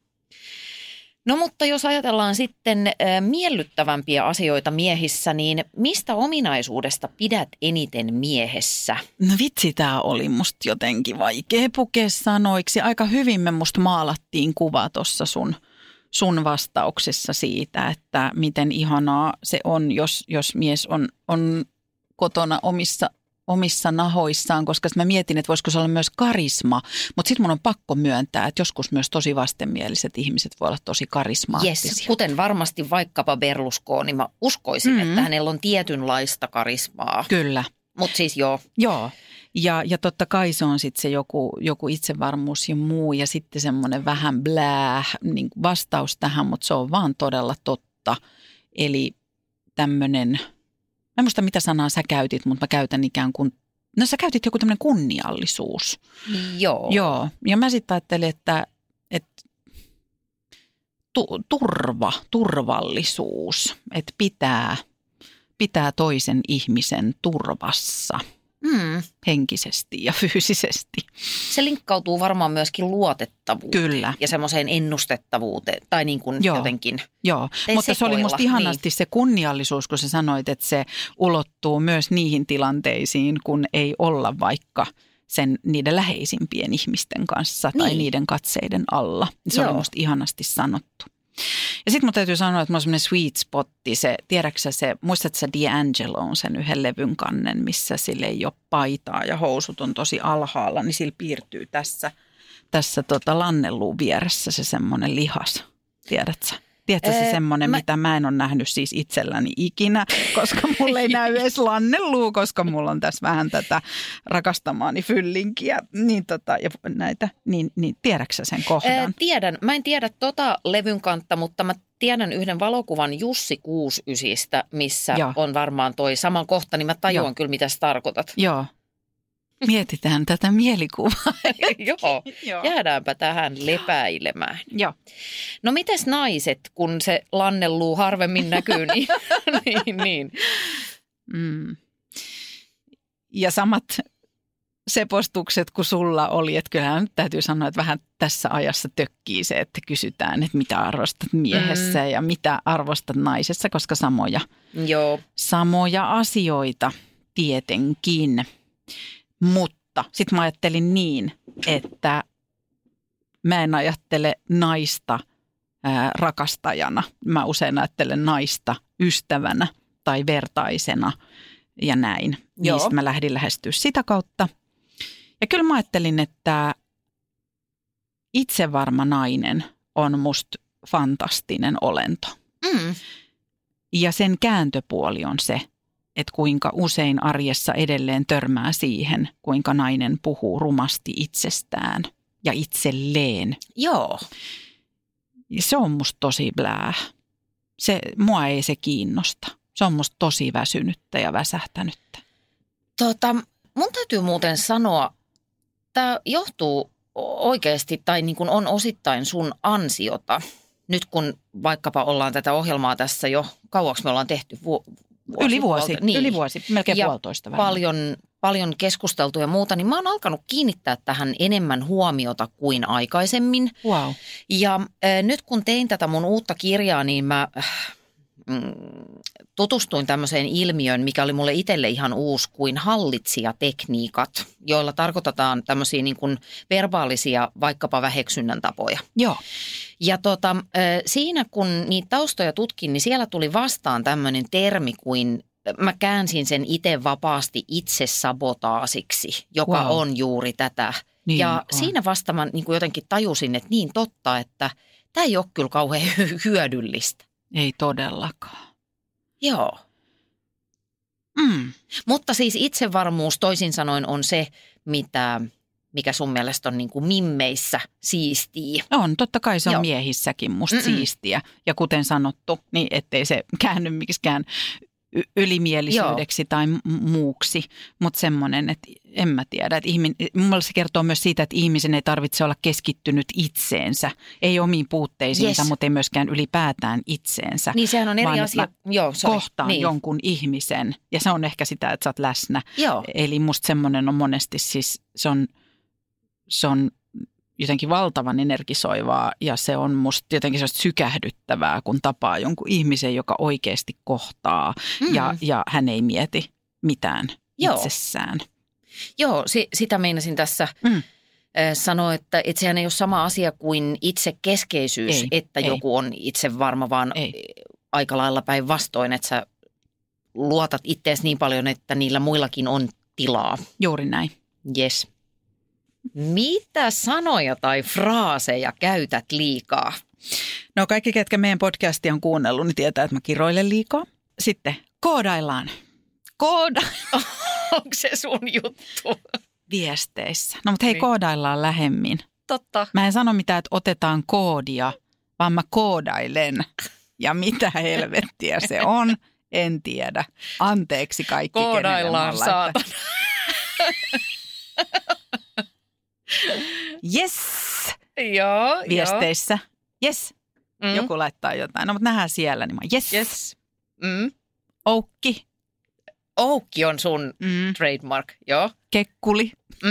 No mutta jos ajatellaan sitten miellyttävämpiä asioita miehissä, niin mistä ominaisuudesta pidät eniten miehessä? No vitsi, tämä oli musta jotenkin vaikea pukea sanoiksi. Aika hyvin me musta maalattiin kuva tuossa sun vastauksessa siitä, että miten ihanaa se on, jos mies on kotona omissa nahoissaan, koska mä mietin, että voisiko se olla myös karisma, mutta sitten mun on pakko myöntää, että joskus myös tosi vastenmieliset ihmiset voi olla tosi karismaattisia. Yes, kuten varmasti vaikkapa Berlusconi, mä uskoisin, että hänellä on tietynlaista karismaa. Kyllä. Mutta siis joo. Joo, ja totta kai se on sitten se joku itsevarmuus ja muu, ja sitten semmoinen vähän niin vastaus tähän, mutta se on vaan todella totta. Eli tämmöinen... Mä en muista, mitä sanaa sä käytit, mutta mä käytän ikään kuin, no sä käytit joku tämmöinen kunniallisuus. Joo, ja mä sitten ajattelin, että turvallisuus, että pitää toisen ihmisen turvassa henkisesti ja fyysisesti. Se linkkautuu varmaan myöskin luotettavuuteen. Kyllä. Ja semmoiseen ennustettavuuteen tai niin kuin jotenkin. Joo, mutta se oli musta ihanasti se kunniallisuus, kun sä sanoit, että se ulottuu myös niihin tilanteisiin, kun ei olla vaikka niiden läheisimpien ihmisten kanssa tai niiden katseiden alla. Se oli musta ihanasti sanottu. Ja sitten mun täytyy sanoa, että mulla on semmoinen sweet spotti, muistatko sä D'Angelo on sen yhden levyn kannen, missä sille ei ole paitaa ja housut on tosi alhaalla, niin sillä piirtyy tässä lannelluun vieressä se semmoinen lihas, tiedätkö? Tiedätkö se semmoinen, mitä mä en ole nähnyt siis itselläni ikinä, koska mulla ei näy edes lannelluu, koska mulla on tässä vähän tätä rakastamaani fyllinkiä, ja näitä, niin tiedätkö sä sen kohdan? Tiedän. Mä en tiedä levyn kantta, mutta mä tiedän yhden valokuvan Jussi 69, missä on varmaan toi sama kohta, niin mä tajuan kyllä, mitä sä tarkoitat. Joo. Mietitään tätä mielikuvaa. Joo, jäädäänpä tähän lepäilemään. Joo. No mites naiset, kun se lannelluu harvemmin näkyy, niin. Ja samat sepostukset kuin sulla oli, että kyllähän nyt täytyy sanoa, että vähän tässä ajassa tökkii se, että kysytään, että mitä arvostat miehessä ja mitä arvostat naisessa, koska samoja asioita tietenkin. Mutta sitten mä ajattelin niin, että mä en ajattele naista rakastajana. Mä usein ajattelen naista ystävänä tai vertaisena ja näin. Niistä mä lähdin lähestyä sitä kautta. Ja kyllä mä ajattelin, että itsevarma nainen on musta fantastinen olento. Ja sen kääntöpuoli on se, että kuinka usein arjessa edelleen törmää siihen, kuinka nainen puhuu rumasti itsestään ja itselleen. Joo. Ja se on musta tosi mua ei se kiinnosta. Se on musta tosi väsynyttä ja väsähtänyttä. Mun täytyy muuten sanoa, tämä johtuu oikeasti tai niin kuin on osittain sun ansiota. nyt kun vaikkapa ollaan tätä ohjelmaa tässä jo, kauaksi me ollaan tehty? Yli vuosi, melkein puolitoista vähän. Paljon keskusteltu ja muuta, niin mä oon alkanut kiinnittää tähän enemmän huomiota kuin aikaisemmin. Wow. Ja nyt kun tein tätä mun uutta kirjaa, niin mä tutustuin tämmöiseen ilmiöön, mikä oli mulle itselle ihan uusi, kuin hallitsijatekniikat, joilla tarkoitetaan tämmöisiä niin kuin verbaalisia vaikkapa väheksynnän tapoja. Joo. Ja siinä kun niitä taustoja tutkin, niin siellä tuli vastaan tämmöinen termi kuin, mä käänsin sen itse vapaasti itsesabotaasiksi, joka on juuri tätä. Niin ja on. siinä vasta mä niin kuin jotenkin tajusin, että niin totta, että tämä ei ole kyllä kauhean hyödyllistä. Ei todellakaan. Joo. Mutta siis itsevarmuus toisin sanoen on se, mikä sun mielestä on niin kuin mimmeissä siistiä. On, totta kai se on Joo. miehissäkin musta siistiä. Ja kuten sanottu, niin ettei se käänny miksikään ylimielisyydeksi tai muuksi. Mutta semmoinen, että en mä tiedä. Että mun mielestä se kertoo myös siitä, että ihmisen ei tarvitse olla keskittynyt itseensä. Ei omiin puutteisiinsa, mutta ei myöskään ylipäätään itseensä. Niin sehän on eri vaan asia. Joo, kohtaan jonkun ihmisen ja se on ehkä sitä, että sä oot läsnä. Joo. Eli musta semmoinen on monesti siis, se on jotenkin valtavan energisoivaa ja se on musta jotenkin sellaista sykähdyttävää, kun tapaa jonkun ihmisen, joka oikeasti kohtaa ja hän ei mieti mitään itsessään. Joo, sitä meinasin tässä sanoa, että sehän ei ole sama asia kuin itsekeskeisyys, että joku on itsevarma, vaan aika lailla päinvastoin, että sä luotat ittees niin paljon, että niillä muillakin on tilaa. Juuri näin. Yes. Mitä sanoja tai fraaseja käytät liikaa? No kaikki, ketkä meidän podcastia on kuunnellut, niin tietää, että mä kiroilen liikaa. Sitten koodaillaan. Onko se sun juttu? Viesteissä. No mutta hei, koodaillaan lähemmin. Totta. Mä en sano mitään, että otetaan koodia, vaan mä koodailen. Ja mitä helvettiä se on, en tiedä. Anteeksi kaikki, koodaillaan saatana. Yes! Joo. Viesteissä. Yes. Joku laittaa jotain. No, mutta nähdään siellä. Niin mä yes. Oukki. Oukki on sun trademark, joo. Kekkuli.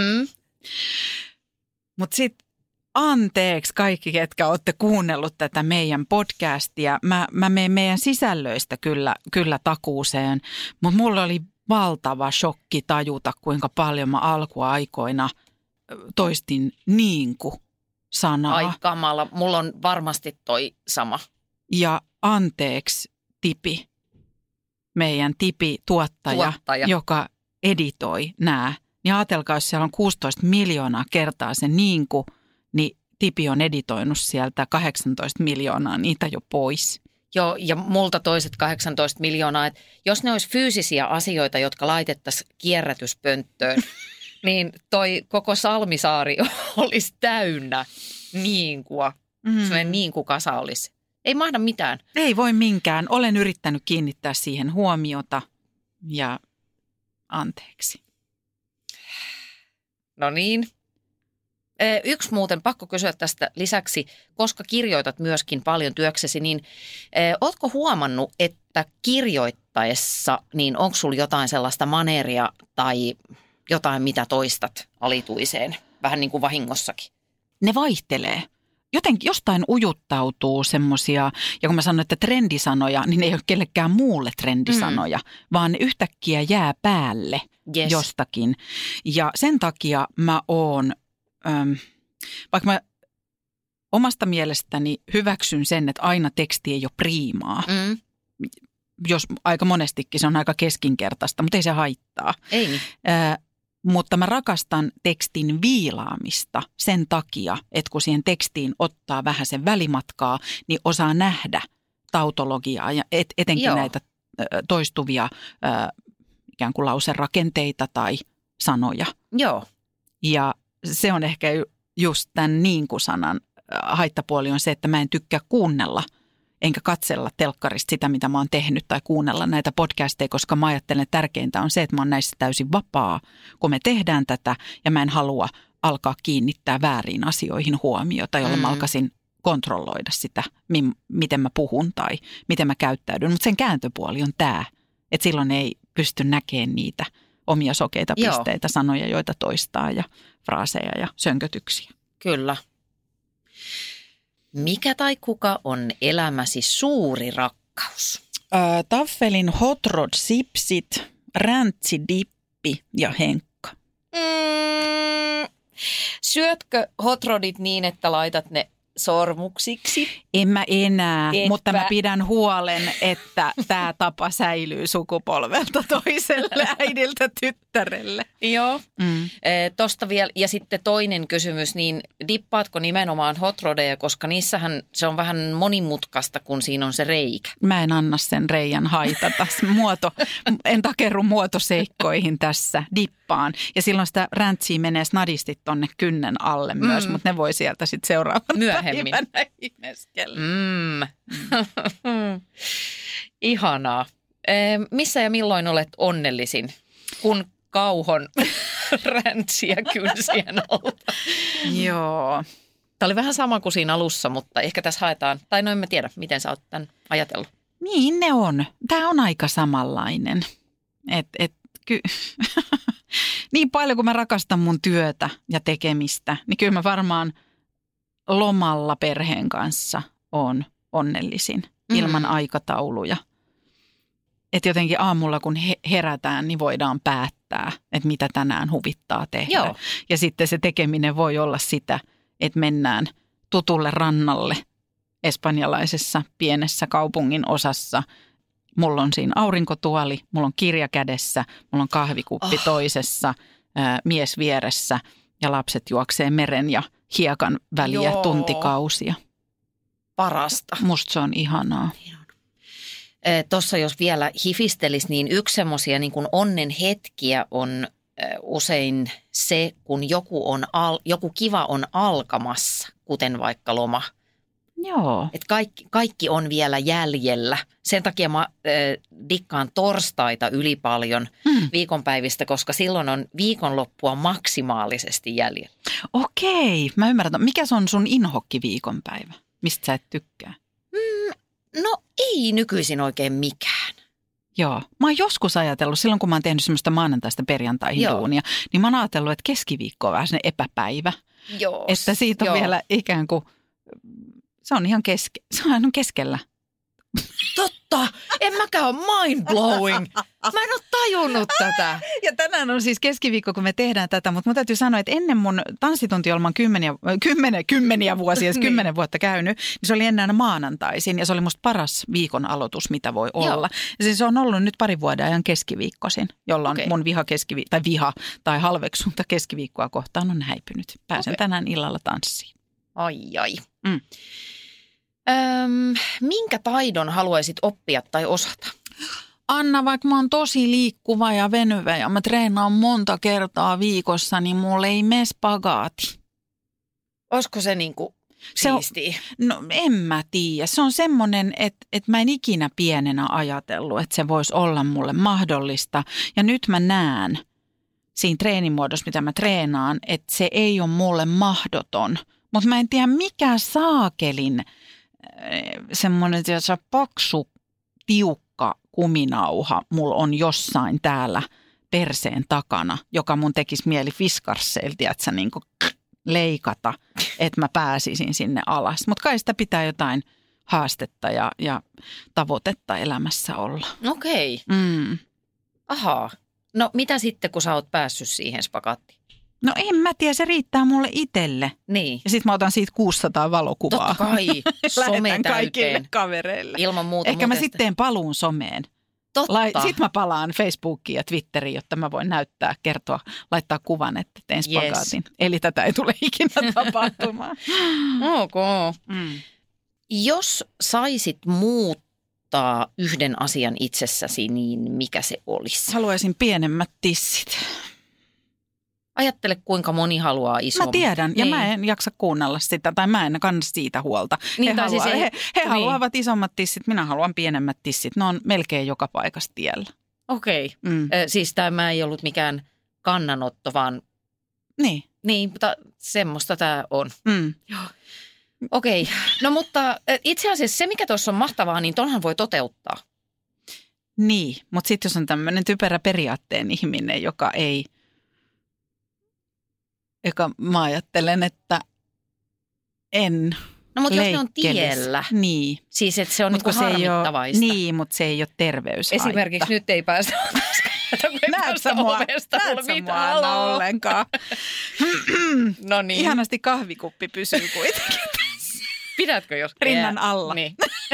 Mutta sitten anteeksi kaikki, ketkä olette kuunnellut tätä meidän podcastia. Mä menen meidän sisällöistä kyllä takuuseen, mutta mulla oli valtava shokki tajuta, kuinka paljon mä alkuaikoina toistin sanaa. Ai kamala, mulla on varmasti toi sama. Ja anteeksi Tipi, meidän Tipi-tuottaja, joka editoi nämä. Niin ajatelkaa, jos siellä on 16 miljoonaa kertaa se niin Tipi on editoinut sieltä 18 miljoonaa niitä jo pois. Joo, ja multa toiset 18 miljoonaa. Että jos ne olisi fyysisiä asioita, jotka laitettaisiin kierrätyspönttöön, niin toi koko Salmisaari olisi täynnä niinkua. Sellainen niinkukasa olisi. Ei mahda mitään. Ei voi minkään. Olen yrittänyt kiinnittää siihen huomiota ja anteeksi. No niin. Yksi muuten, pakko kysyä tästä lisäksi, koska kirjoitat myöskin paljon työksesi, niin ootko huomannut, että kirjoittaessa, niin onko sulla jotain sellaista maneeria tai jotain, mitä toistat alituiseen, vähän niin kuin vahingossakin? Ne vaihtelee. Jotenkin jostain ujuttautuu semmoisia, ja kun mä sanon, että trendisanoja, niin ne ei ole kellekään muulle trendisanoja, vaan ne yhtäkkiä jää päälle jostakin. Ja sen takia mä oon, vaikka mä omasta mielestäni hyväksyn sen, että aina teksti ei ole priimaa. Jos aika monestikin se on aika keskinkertaista, mutta ei se haittaa. Ei niin. Mutta mä rakastan tekstin viilaamista sen takia, että kun siihen tekstiin ottaa vähän sen välimatkaa, niin osaa nähdä tautologiaa ja etenkin näitä toistuvia ikään kuin lauserakenteita tai sanoja. Joo. Ja se on ehkä just tämän niin-kuin-sanan haittapuoli on se, että mä en tykkää kuunnella enkä katsella telkkarista sitä, mitä mä oon tehnyt tai kuunnella näitä podcasteja, koska mä ajattelen, että tärkeintä on se, että mä oon näissä täysin vapaa, kun me tehdään tätä ja mä en halua alkaa kiinnittää väärin asioihin huomiota, jolloin mä alkaisin kontrolloida sitä, miten mä puhun tai miten mä käyttäydyn. Mutta sen kääntöpuoli on tämä, että silloin ei pysty näkemään niitä omia sokeita pisteitä, sanoja, joita toistaa ja fraaseja ja sönkötyksiä. Kyllä. Mikä tai kuka on elämäsi suuri rakkaus? Taffelin hot rod sipsit, ränttsidippi ja Henkka. Syötkö hot rodit niin, että laitat ne sormuksiksi? En mä enää, Etpä. mutta mä pidän huolen, että tämä tapa säilyy sukupolvelta toiselle, äidiltä tyttärelle. Joo. Tosta vielä, ja sitten toinen kysymys, niin dippaatko nimenomaan hot rodeja, koska niissähän se on vähän monimutkaista, kun siinä on se reikä. Mä en anna sen reijän haitata. En takerru muotoseikkoihin tässä, dippaan. Ja silloin sitä räntsiä menee snadisti tonne kynnen alle myös, mutta ne voi sieltä sitten seuraavan myöhemmin päivänä ihmeskellä. Ihanaa. Missä ja milloin olet onnellisin, kun kauhon räntsiä kynsien alta? Joo. Tämä oli vähän sama kuin siinä alussa, mutta ehkä tässä haetaan, tai no en mä tiedä, miten sä oot tämän ajatellut. Niin ne on. Tämä on aika samanlainen. Niin paljon kuin mä rakastan mun työtä ja tekemistä, niin kyllä mä varmaan lomalla perheen kanssa on onnellisin ilman aikatauluja. Että jotenkin aamulla kun herätään, niin voidaan päättää, että mitä tänään huvittaa tehdä. Joo. Ja sitten se tekeminen voi olla sitä, että mennään tutulle rannalle espanjalaisessa pienessä kaupungin osassa. Mulla on siinä aurinkotuoli, mulla on kirja kädessä, mulla on kahvikuppi toisessa, mies vieressä ja lapset juoksee meren ja hiekan väliä tuntikausia. Parasta. Musta se on ihanaa. Tuossa jos vielä hifistelisi, niin yksi semmoisia niin kuin onnen hetkiä on usein se, kun joku kiva on alkamassa, kuten vaikka loma. Joo. Et kaikki on vielä jäljellä. Sen takia mä dikkaan torstaita yli paljon viikonpäivistä, koska silloin on viikonloppua maksimaalisesti jäljellä. Okei, mä ymmärrän. Mikä se on sun inhokki viikonpäivä? Mistä sä et tykkää? No ei nykyisin oikein mikään. Joo. Mä oon joskus ajatellut, silloin kun mä oon tehnyt semmoista maanantaista perjantaihin duunia, niin mä oon ajatellut, että keskiviikko on vähän sellainen epäpäivä. Joo. Että siitä on vielä ikään kuin, se on ihan keskellä. Totta, en mäkään ole mind blowing. Mä en ole tajunnut tätä. Ja tänään on siis keskiviikko, kun me tehdään tätä, mutta mun täytyy sanoa, että ennen mun tanssitunti-ohjelman 10 vuosia, 10 vuotta käynyt, niin se oli ennen maanantaisin ja se oli musta paras viikon aloitus, mitä voi olla. Ja siis se on ollut nyt 2 vuoden ajan keskiviikkoisin, jolloin mun viha tai halveksunta keskiviikkoa kohtaan on häipynyt. Pääsen tänään illalla tanssiin. Ai. Minkä taidon haluaisit oppia tai osata? Anna, vaikka mä oon tosi liikkuva ja venyvä ja mä treenaan monta kertaa viikossa, niin mulle ei mene spagaati. Olisiko se niinku siistiä? No en mä tiedä. Se on semmoinen, että mä en ikinä pienenä ajatellut, että se voisi olla mulle mahdollista. Ja nyt mä näen siinä treenimuodossa, mitä mä treenaan, että se ei ole mulle mahdoton. Mutta mä en tiedä, mikä saakelin semmoinen paksu, tiukka kuminauha mulla on jossain täällä perseen takana, joka mun tekisi mieli fiskarseilta, että niin kuin leikata, että mä pääsisin sinne alas. Mutta kai sitä pitää jotain haastetta ja tavoitetta elämässä olla. Okei. Ahaa. No mitä sitten, kun sä oot päässyt siihen spagaattiin? No en mä tiedä, se riittää mulle itselle. Niin. Ja sit mä otan siitä 600 valokuvaa. Totta kai, some kaikille kavereille. Ilman muuta. Ehkä mä sitten teen paluun someen. Totta. Sitten mä palaan Facebookiin ja Twitteriin, jotta mä voin kertoa, laittaa kuvan, että teen spagaatin. Yes. Eli tätä ei tule ikinä tapahtumaan. Ok. Jos saisit muuttaa yhden asian itsessäsi, niin mikä se olisi? Haluaisin pienemmät tissit. Ajattele, kuinka moni haluaa isommat. Mä tiedän, ja mä en jaksa kuunnella sitä, tai mä en kanna siitä huolta. Niin, he haluavat isommat tissit, minä haluan pienemmät tissit. Ne on melkein joka paikassa tiellä. Okei. Siis tämä ei ollut mikään kannanotto, vaan... Niin. Niin, mutta semmoista tämä on. Joo. Okei, no mutta itse asiassa se, mikä tuossa on mahtavaa, niin tonhan voi toteuttaa. Niin, mutta sitten jos on tämmöinen typerä periaatteen ihminen, joka mä ajattelen, että en No mutta jos ne leikkelisi. on tiellä, Niin. siis että se on Mut niinku kun se ei harmittavaista. Niin, mutta se ei ole terveyshaitta. Esimerkiksi nyt ei päästä Näetkö mua aina ollenkaan? No niin. Ihanasti kahvikuppi pysyy kuitenkin. Pidätkö jos Rinnan alla. Niin.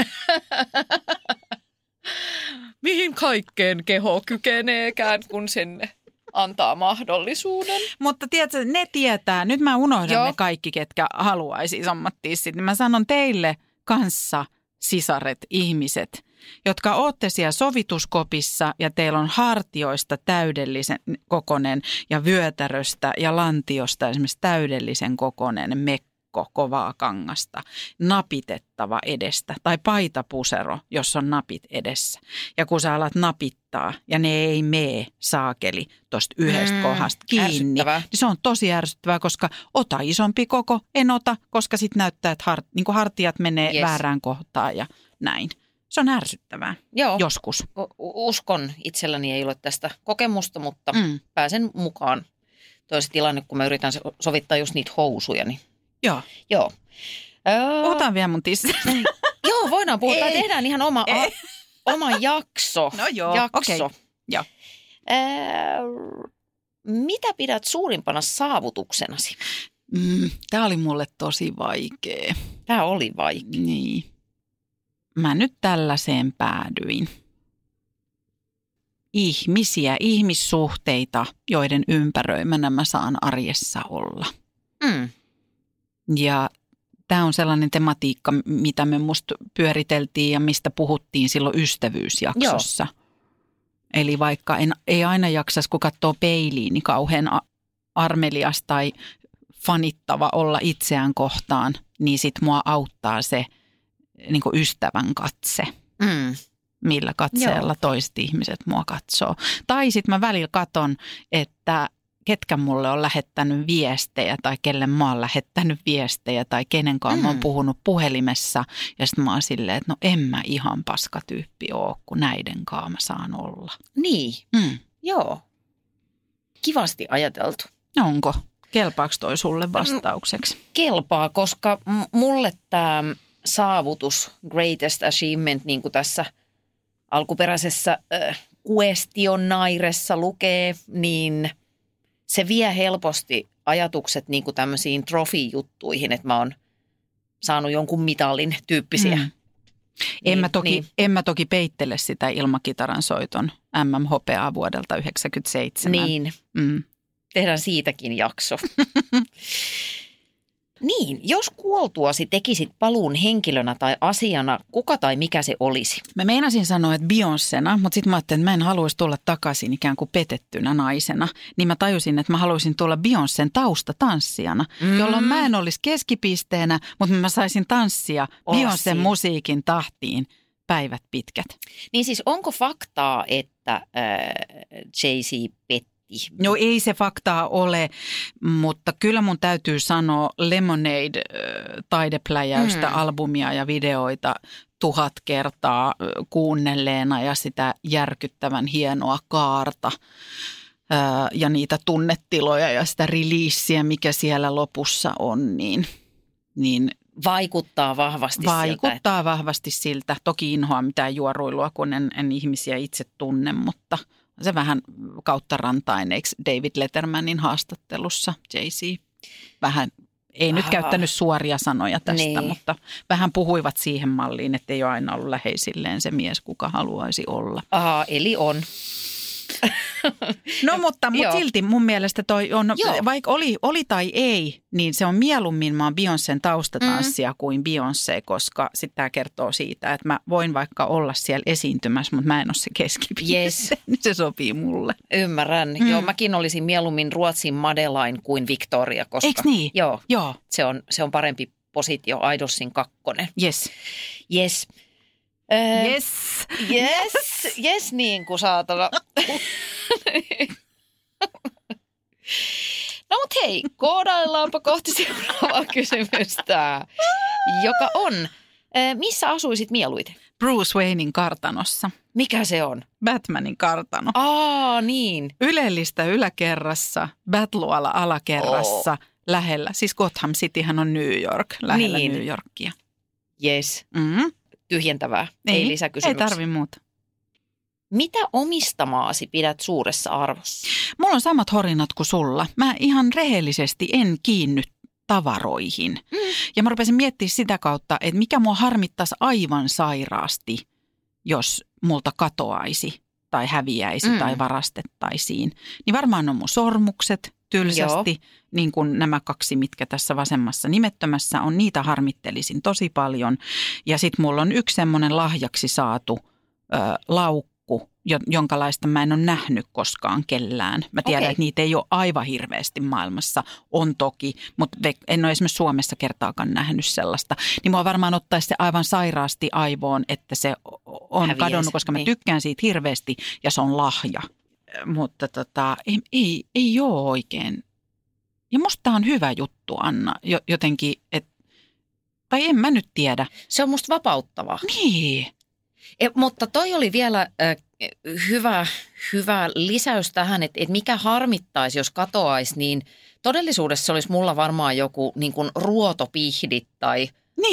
Mihin kaikkeen keho kykeneekään, kun sinne antaa mahdollisuuden. Mutta tiedätkö, ne tietää. Nyt mä unohdan Joo. ne kaikki, ketkä haluaisi sammattia sit. Niin mä sanon teille kanssa, sisaret, ihmiset, jotka ootte siellä sovituskopissa ja teillä on hartioista täydellisen kokonen ja vyötäröstä ja lantiosta esimerkiksi täydellisen kokonen mekko, kovaa kangasta, napitettava edestä tai paitapusero, jos on napit edessä. Ja kun sä alat napittaa ja ne ei mee saakeli tuosta yhdestä kohdasta kiinni, ärsyttävää. niin se on tosi ärsyttävää, koska ota isompi koko, en ota, koska sitten näyttää, että hartiat menee väärään kohtaan ja näin. Se on ärsyttävää. Joo. Joskus. Uskon, itselläni ei ole tästä kokemusta, mutta pääsen mukaan. Toisi tilanne, kun mä yritän sovittaa just niitä housuja, niin Joo. Joo. Puhutaan vielä mun tissistä. Joo, voidaan puhua. Tai tehdään ihan oma jakso. No joo, jakso. okei. Joo. Mitä pidät suurimpana saavutuksenasi? Tämä oli mulle tosi vaikea. Tämä oli vaikea. Niin. Mä nyt tällaiseen päädyin. Ihmissuhteita, joiden ympäröimänä mä saan arjessa olla. Ja tämä on sellainen tematiikka, mitä me musta pyöriteltiin ja mistä puhuttiin silloin ystävyysjaksossa. Joo. Eli vaikka ei aina jaksas, kun katsoo peiliin, niin kauhean armelias tai fanittava olla itseään kohtaan, niin sit mua auttaa se niin kuin ystävän katse, millä katseella toiset ihmiset mua katsoo. Tai sitten mä välillä katon, että ketkä mulle on lähettänyt viestejä tai kelle mä oon lähettänyt viestejä tai kenenkaan mä oon puhunut puhelimessa. Ja sitten mä oon silleen, että no en mä ihan paskatyyppi oo, kun näidenkaan mä saan olla. Niin, joo. Kivasti ajateltu. Onko? Kelpaako toi sulle vastaukseksi? Kelpaa, koska mulle tämä saavutus, greatest achievement, niin kuin tässä alkuperäisessä questionnairessa lukee, niin se vie helposti ajatukset niin kuin tämmöisiin trofijuttuihin, että mä oon saanut jonkun mitalin tyyppisiä. En mä toki peittele sitä ilmakitaran soiton MM-hopeaa vuodelta 1997. Niin, tehdään siitäkin jakso. Niin, jos kuoltuasi tekisit paluun henkilönä tai asiana, kuka tai mikä se olisi? Mä meinasin sanoa, että Beyoncéna, mutta sitten mä ajattelin, että mä en haluaisi tulla takaisin ikään kuin petettynä naisena. Niin mä tajusin, että mä haluaisin tulla Beyoncén taustatanssijana, jolloin mä en olisi keskipisteenä, mutta mä saisin tanssia Beyoncén musiikin tahtiin päivät pitkät. Niin siis onko faktaa, että Jay-Z petti? No ei se faktaa ole, mutta kyllä mun täytyy sanoa Lemonade-taidepläjäystä, albumia ja videoita 1000 kertaa kuunnelleena ja sitä järkyttävän hienoa kaarta ja niitä tunnetiloja ja sitä releaseä, mikä siellä lopussa on, niin vaikuttaa vahvasti Vaikuttaa vahvasti siltä. Toki inhoa mitään juoruilua, kun en ihmisiä itse tunne, mutta se vähän kautta rantain, eikö David Lettermanin haastattelussa Jay-Z vähän, ei nyt käyttänyt suoria sanoja tästä, mutta vähän puhuivat siihen malliin, että ei ole aina ollut läheisilleen se mies, kuka haluaisi olla. Eli on. No mutta silti mun mielestä toi on, vaikka oli tai ei, niin se on mieluummin mä oon Beyoncén taustatanssia kuin Beyoncé, koska sitten tämä kertoo siitä, että mä voin vaikka olla siellä esiintymässä, mutta mä en ole se keskipiste. Se sopii mulle. Ymmärrän. Joo, mäkin olisin mieluummin Ruotsin Madeleine kuin Victoria, koska eiks niin? Joo. Se on parempi positio, Idolsin 2. Yes. Yes, niin kuin saatana. No mut hei, koodaillaanpa kohti seuraavaa kysymystä. joka on. Missä asuisit mieluiten? Bruce Waynein kartanossa. Mikä se on? Batmanin kartano. Niin. Ylellistä yläkerrassa, Batluala alakerrassa, lähellä. Siis Gotham Cityhän on New York, lähellä Niin. New Yorkia. Yes. Mm-hmm. Tyhjentävää. Ei lisäkysymyksiä. Ei tarvi muuta. Mitä omistamaasi pidät suuressa arvossa? Mulla on samat horinat kuin sulla. Mä ihan rehellisesti en kiinny tavaroihin. Ja mä rupesin miettimään sitä kautta, että mikä mua harmittaisi aivan sairaasti, jos multa katoaisi tai häviäisi tai varastettaisiin. Niin varmaan on mun sormukset tylsästi, niin kuin nämä 2, mitkä tässä vasemmassa nimettömässä on. Niitä harmittelisin tosi paljon. Ja sit mulla on yksi semmoinen lahjaksi saatu laukku, jonkalaista mä en ole nähnyt koskaan kellään. Mä tiedän, että niitä ei ole aivan hirveästi maailmassa. On toki, mutta en ole esimerkiksi Suomessa kertaakaan nähnyt sellaista. Niin mua varmaan ottaisi se aivan sairaasti aivoon, että se on kadonnut, koska mä tykkään siitä hirveästi ja se on lahja. Mutta ei ole oikein. Ja musta tää on hyvä juttu, Anna, jotenkin, tai en mä nyt tiedä. Se on musta vapauttavaa. Niin. Mutta toi oli vielä hyvä lisäys tähän, että mikä harmittaisi, jos katoaisi, niin todellisuudessa se olisi mulla varmaan joku niin kuin ruotopihdit tai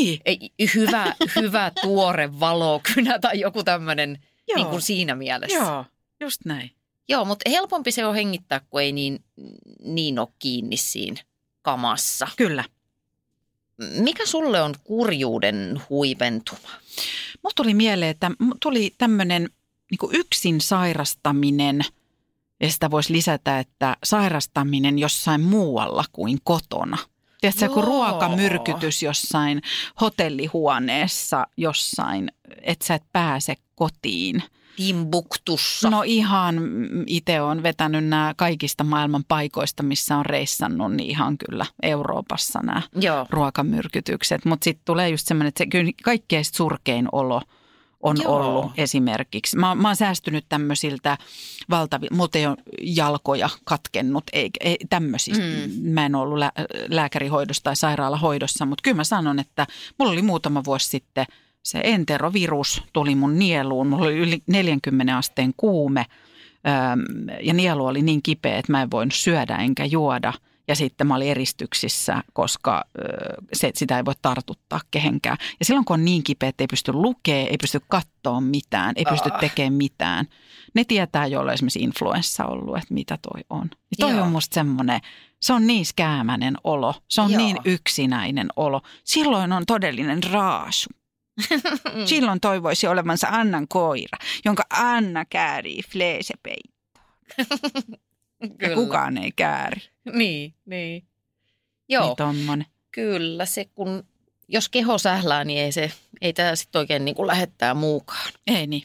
hyvä tuore valokynä tai joku tämmöinen niin kuin siinä mielessä. Joo, just näin. Joo, mutta helpompi se on hengittää, kun ei niin ole kiinni siinä kamassa. Kyllä. Mikä sulle on kurjuuden huipentuma? Mulla tuli mieleen, että tuli tämmöinen niin yksin sairastaminen, ja sitä voisi lisätä, että sairastaminen jossain muualla kuin kotona. Tiedätkö, kun ruokamyrkytys jossain hotellihuoneessa jossain, että sä et pääse kotiin. Timbuktussa. No ihan itse olen vetänyt nämä kaikista maailman paikoista, missä on reissannut, niin ihan kyllä Euroopassa nämä ruokamyrkytykset. Mutta sitten tulee just semmoinen, että se kyllä kaikkein surkein olo on ollut esimerkiksi. Mä oon säästynyt tämmöisiltä multa ei ole jalkoja katkennut, ei tämmöisistä. Mä en ollut lääkärihoidossa tai sairaalahoidossa, mutta kyllä mä sanon, että mulla oli muutama vuosi sitten se enterovirus tuli mun nieluun. Mulla oli yli 40 asteen kuume ja nielu oli niin kipeä, että mä en voinut syödä enkä juoda. Ja sitten mä olin eristyksissä, koska sitä ei voi tartuttaa kehenkään. Ja silloin kun on niin kipeä, että ei pysty lukemaan, ei pysty katsoa mitään, ei pysty tekemään mitään. Ne tietää, joilla on esimerkiksi influenssa ollut, että mitä toi on. Ja toi on musta semmoinen, se on niin skäämäinen olo, se on niin yksinäinen olo. Silloin on todellinen raasu. Silloin toivoisi olevansa Annan koira, jonka Anna käärii fleesepeittoon. Ja kukaan ei kääri. Niin. Joo, niin tommonen. Kyllä se, kun jos keho sählää, niin ei tämä sitten oikein niin kuin lähettää muukaan. Ei niin.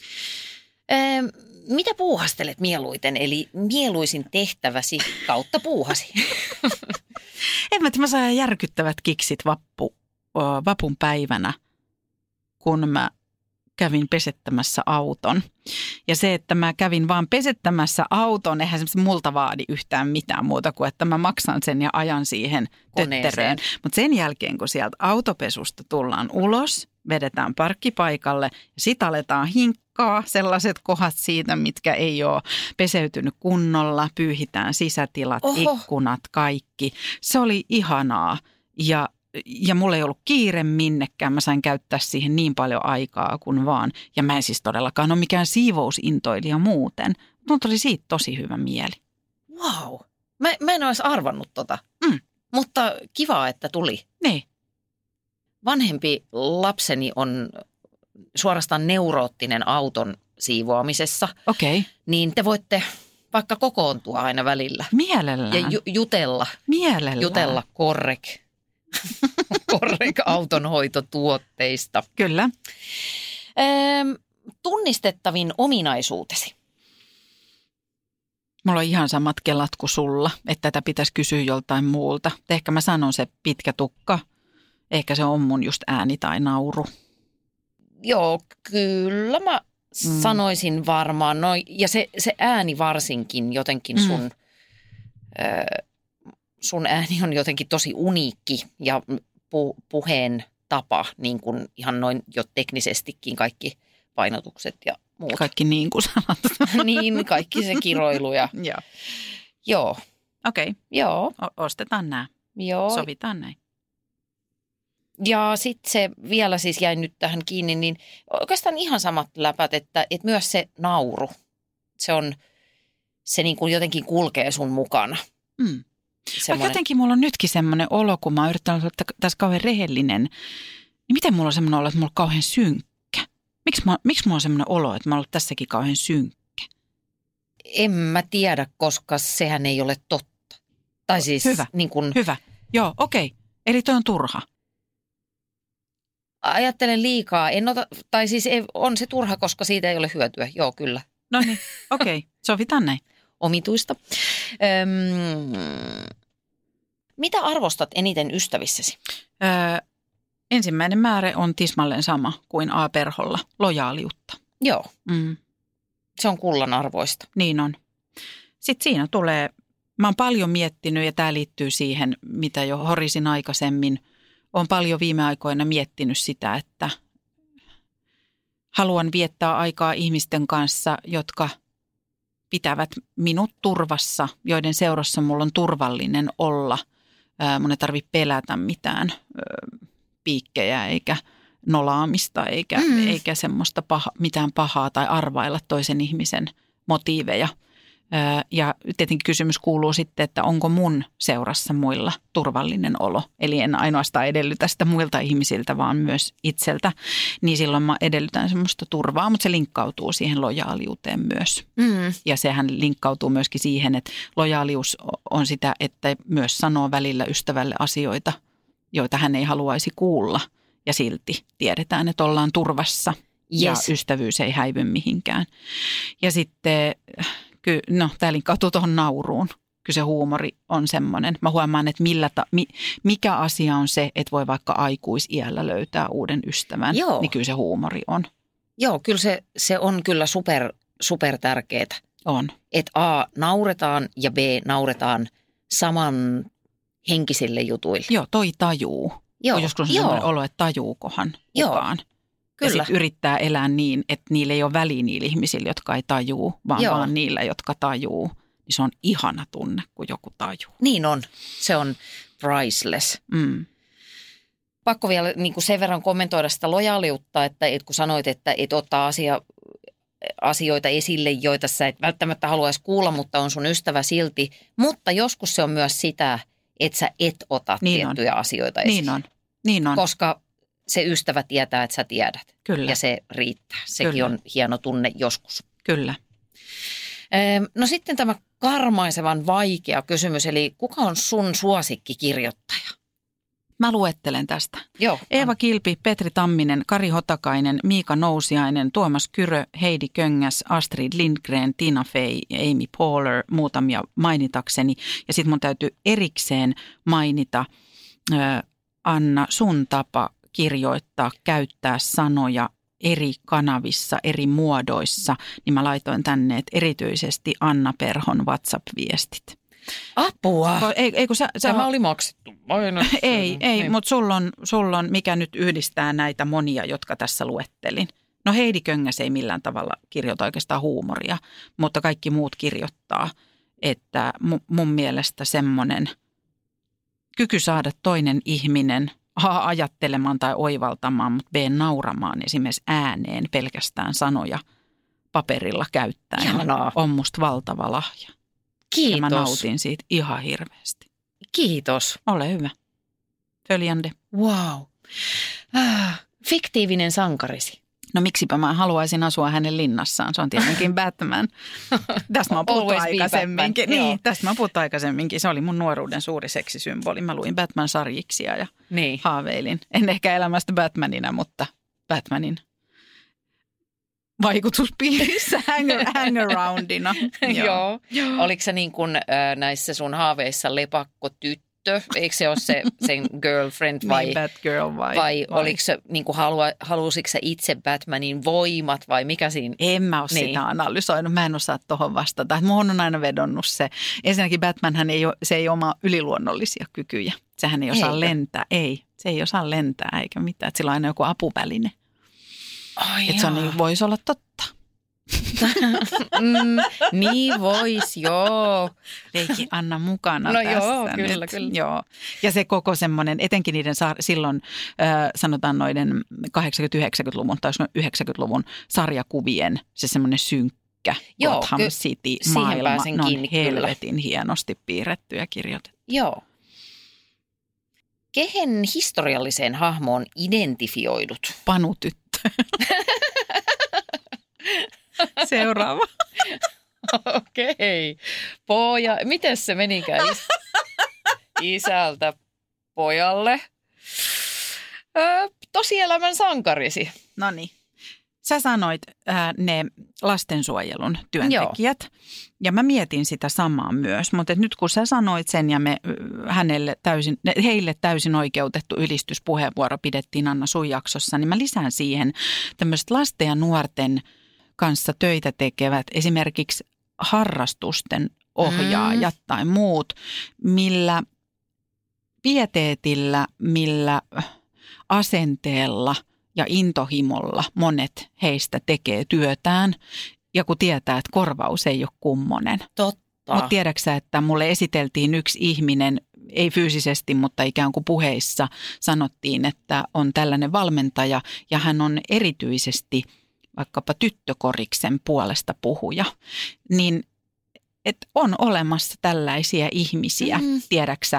Mitä puuhastelet mieluiten, eli mieluisin tehtäväsi kautta puuhasi? Mä saan järkyttävät kiksit vapun päivänä, kun mä kävin pesettämässä auton. Ja se, että mä kävin vaan pesettämässä auton, eihän se multa vaadi yhtään mitään muuta kuin, että mä maksan sen ja ajan siihen tötteröön. Mutta sen jälkeen, kun sieltä autopesusta tullaan ulos, vedetään parkkipaikalle ja sit aletaan hinkkaa sellaiset kohdat siitä, mitkä ei ole peseytynyt kunnolla, pyyhitään sisätilat, ikkunat, kaikki. Se oli ihanaa ja mulla ei ollut kiire minnekään. Mä sain käyttää siihen niin paljon aikaa kuin vaan. Ja mä en siis todellakaan ole mikään siivousintoilija muuten. Mutta oli siitä tosi hyvä mieli. Wow. Mä en olisi arvannut tota. Mutta kiva, että tuli. Niin. Vanhempi lapseni on suorastaan neuroottinen auton siivoamisessa. Okei. Niin te voitte vaikka kokoontua aina välillä. Mielellään. Ja jutella. Mielellään. Jutella korrek autonhoitotuotteista. Kyllä. Tunnistettavin ominaisuutesi? Mulla on ihan samat kelat kuin sulla, että tätä pitäisi kysyä joltain muulta. Ehkä mä sanon se pitkä tukka. Ehkä se on mun just ääni tai nauru. Joo, kyllä mä sanoisin varmaan. No, ja se ääni varsinkin jotenkin sun ääni on jotenkin tosi uniikki ja puheen tapa, niin kuin ihan noin jo teknisestikin kaikki painotukset ja muut. Kaikki niin kuin sanat. Niin, kaikki se kiroilu ja joo. Okei. Joo. Ostetaan nämä. Joo. Sovitaan näin. Ja sitten se vielä siis jäi nyt tähän kiinni, niin oikeastaan ihan samat läpät, että myös se nauru, se niin kuin jotenkin kulkee sun mukana. Vaikka jotenkin mulla on nytkin semmoinen olo, kun mä oon yrittänyt olla tässä kauhean rehellinen, niin miten mulla on semmoinen olo, että mulla on kauhean synkkä? Miksi mulla on semmoinen olo, että mä oon ollut tässäkin kauhean synkkä? En mä tiedä, koska sehän ei ole totta. Tai siis hyvä, niin kuin... hyvä. Joo, okei. Eli toi on turha. Ajattelen liikaa. Tai siis on se turha, koska siitä ei ole hyötyä. Joo, kyllä. No niin, okei. Sovitaan näin. Omituista. Mitä arvostat eniten ystävissäsi? Ensimmäinen määrä on tismalleen sama kuin A-perholla, lojaaliutta. Joo, se on kullan arvoista. Niin on. Sitten siinä tulee, mä oon paljon miettinyt ja tämä liittyy siihen, mitä jo horisin aikaisemmin. Olen paljon viime aikoina miettinyt sitä, että haluan viettää aikaa ihmisten kanssa, jotka pitävät minut turvassa, joiden seurassa mulla on turvallinen olla. Mun ei tarvitse pelätä mitään piikkejä eikä nolaamista eikä semmoista mitään pahaa tai arvailla toisen ihmisen motiiveja. Ja tietenkin kysymys kuuluu sitten, että onko mun seurassa muilla turvallinen olo. Eli en ainoastaan edellytä sitä muilta ihmisiltä, vaan myös itseltä. Niin silloin mä edellytän semmoista turvaa, mutta se linkkautuu siihen lojaaliuteen myös. Ja sehän linkkautuu myöskin siihen, että lojaalius on sitä, että myös sanoo välillä ystävälle asioita, joita hän ei haluaisi kuulla. Ja silti tiedetään, että ollaan turvassa ja ystävyys ei häivy mihinkään. Ja sitten... No, tämä linkkautuu tuohon nauruun. Kyllä se huumori on semmoinen. Mä huomaan, että mikä asia on se, että voi vaikka aikuisiällä löytää uuden ystävän. Joo. Niin kyllä se huumori on. Joo, kyllä se on kyllä super tärkeää. On. Että A, nauretaan ja B, nauretaan saman henkisille jutuille. Joo, toi tajuu. Joo. On joskus sellainen olo, että tajuukohan kukaan. Kyllä. Ja sitten yrittää elää niin, että niillä ei ole väliä niillä ihmisillä, jotka ei tajuu, vaan niillä, jotka tajuu. Niin se on ihana tunne, kun joku tajuu. Niin on. Se on priceless. Pakko vielä niin kuin sen verran kommentoida sitä lojaaliutta, että kun sanoit, että et ottaa asioita esille, joita sä et välttämättä haluaisi kuulla, mutta on sun ystävä silti. Mutta joskus se on myös sitä, että sä et ota tiettyjä asioita esille. Niin on. Koska se ystävä tietää, että sä tiedät. Kyllä. Ja se riittää. Sekin on hieno tunne joskus. Kyllä. No sitten tämä karmaisevan vaikea kysymys, eli kuka on sun suosikkikirjoittaja? Mä luettelen tästä. Joo. Eeva Kilpi, Petri Tamminen, Kari Hotakainen, Miika Nousiainen, Tuomas Kyrö, Heidi Köngäs, Astrid Lindgren, Tina Fey ja Amy Poehler, muutamia mainitakseni. Ja sitten mun täytyy erikseen mainita Anna, sun tapa kirjoittaa, käyttää sanoja eri kanavissa, eri muodoissa, niin mä laitoin tänne, että erityisesti Anna Perhon WhatsApp-viestit. Apua! Tämä oli maksettu. Ei, mutta sulla on, mikä nyt yhdistää näitä monia, jotka tässä luettelin. No Heidi Köngäs ei millään tavalla kirjoita oikeastaan huumoria, mutta kaikki muut kirjoittaa, että mun mielestä semmoinen kyky saada toinen ihminen A, ajattelemaan tai oivaltamaan, mutta B, nauramaan esimerkiksi ääneen pelkästään sanoja paperilla käyttäen. Ihanaa. On musta valtava lahja. Kiitos. Ja mä nautin siitä ihan hirveästi. Kiitos. Ole hyvä. Följande. Wow. Fiktiivinen sankarisi. No miksipä mä haluaisin asua hänen linnassaan. Se on tietenkin Batman. Tästä mä oon puhuttu aikaisemminkin. Niin, tästä mä oon puhuttu aikaisemminkin. Se oli mun nuoruuden suuri seksisymboli. Mä luin Batman-sarjiksia ja haaveilin. En ehkä elämästä Batmanina, mutta Batmanin vaikutuspiirissä hangaroundina. Joo. Oliko se niin kuin näissä sun haaveissa lepakkotyttö? Eikö se ole sen girlfriend vai Batgirl vai oliko se niin kuin halusitko sä itse Batmanin voimat vai mikä siinä? En mä ole sitä analysoinut. Mä en osaa tuohon vastata. Muun on aina vedonnut se. Ensinnäkin Batmanhän ei ole omaa yliluonnollisia kykyjä. Sehän ei osaa lentää. Ei. Se ei osaa lentää eikä mitään, että sillä on aina joku apuväline. Että se on, voisi olla totta. Niin vois, joo. Leikki Anna mukana no tässä joo, nyt. kyllä. Joo. Ja se koko semmoinen, etenkin niiden silloin sanotaan noiden 80-90-luvun tai 90-luvun sarjakuvien se semmoinen synkkä Gotham City-maailma. Ne on helvetin hienosti piirretty ja kirjoitettu. Joo. Kehen historialliseen hahmoon identifioidut? Panutyttö. Seuraava. Okei. Miten se menikään isältä pojalle? Tosielämän sankarisi. Noniin. Sä sanoit ne lastensuojelun työntekijät. Joo. Ja mä mietin sitä samaa myös, mutta nyt kun sä sanoit sen ja me heille täysin oikeutettu ylistyspuheenvuoro pidettiin Anna sun jaksossa, niin mä lisään siihen tämmöiset lasten ja nuorten kanssa töitä tekevät, esimerkiksi harrastusten ohjaajat tai muut, millä pieteetillä, millä asenteella ja intohimolla monet heistä tekee työtään ja kun tietää, että korvaus ei ole kummonen. Totta. Mutta tiedäksä, että mulle esiteltiin yksi ihminen, ei fyysisesti, mutta ikään kuin puheissa sanottiin, että on tällainen valmentaja ja hän on erityisesti vaikkapa tyttökoriksen puolesta puhuja, niin että on olemassa tällaisia ihmisiä, tiedäksä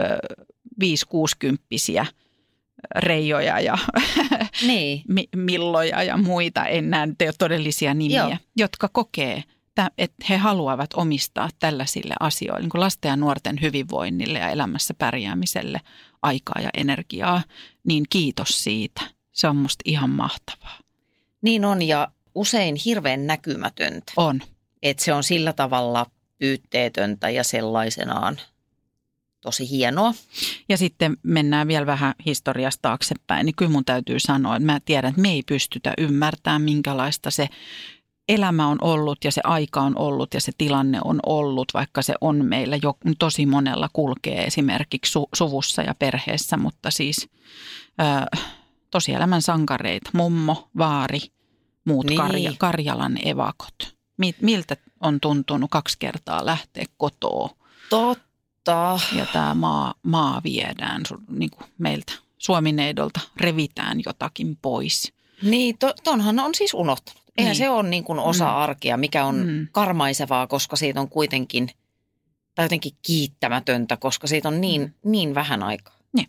5-60-vuotiaita Reijoja ja niin. Milloja ja muita, en näe todellisia nimiä, jotka kokee, että he haluavat omistaa tällaisille asioille, niin kuin lasten ja nuorten hyvinvoinnille ja elämässä pärjäämiselle aikaa ja energiaa, niin kiitos siitä. Se on musta ihan mahtavaa. Niin on ja usein hirveän näkymätöntä. On. Että se on sillä tavalla pyytteetöntä ja sellaisenaan tosi hienoa. Ja sitten mennään vielä vähän historiasta taaksepäin, niin kyllä mun täytyy sanoa, että mä tiedän, että me ei pystytä ymmärtämään, minkälaista se elämä on ollut ja se aika on ollut ja se tilanne on ollut, vaikka se on meillä jo tosi monella kulkee esimerkiksi suvussa ja perheessä, mutta siis tosielämän sankareita, mummo, vaari, muut niin. Karjalan evakot. Miltä on tuntunut 2 kertaa lähteä kotoa? Totta. Ja tämä maa viedään niin kuin meiltä Suomineidolta, revitään jotakin pois. Niin, tonhan on siis unohtanut. Eihän niin. Se ole niin kuin osa arkea, mikä on karmaisevaa, koska siitä on kuitenkin, tai jotenkin kiittämätöntä, koska siitä on niin vähän aikaa. Niin.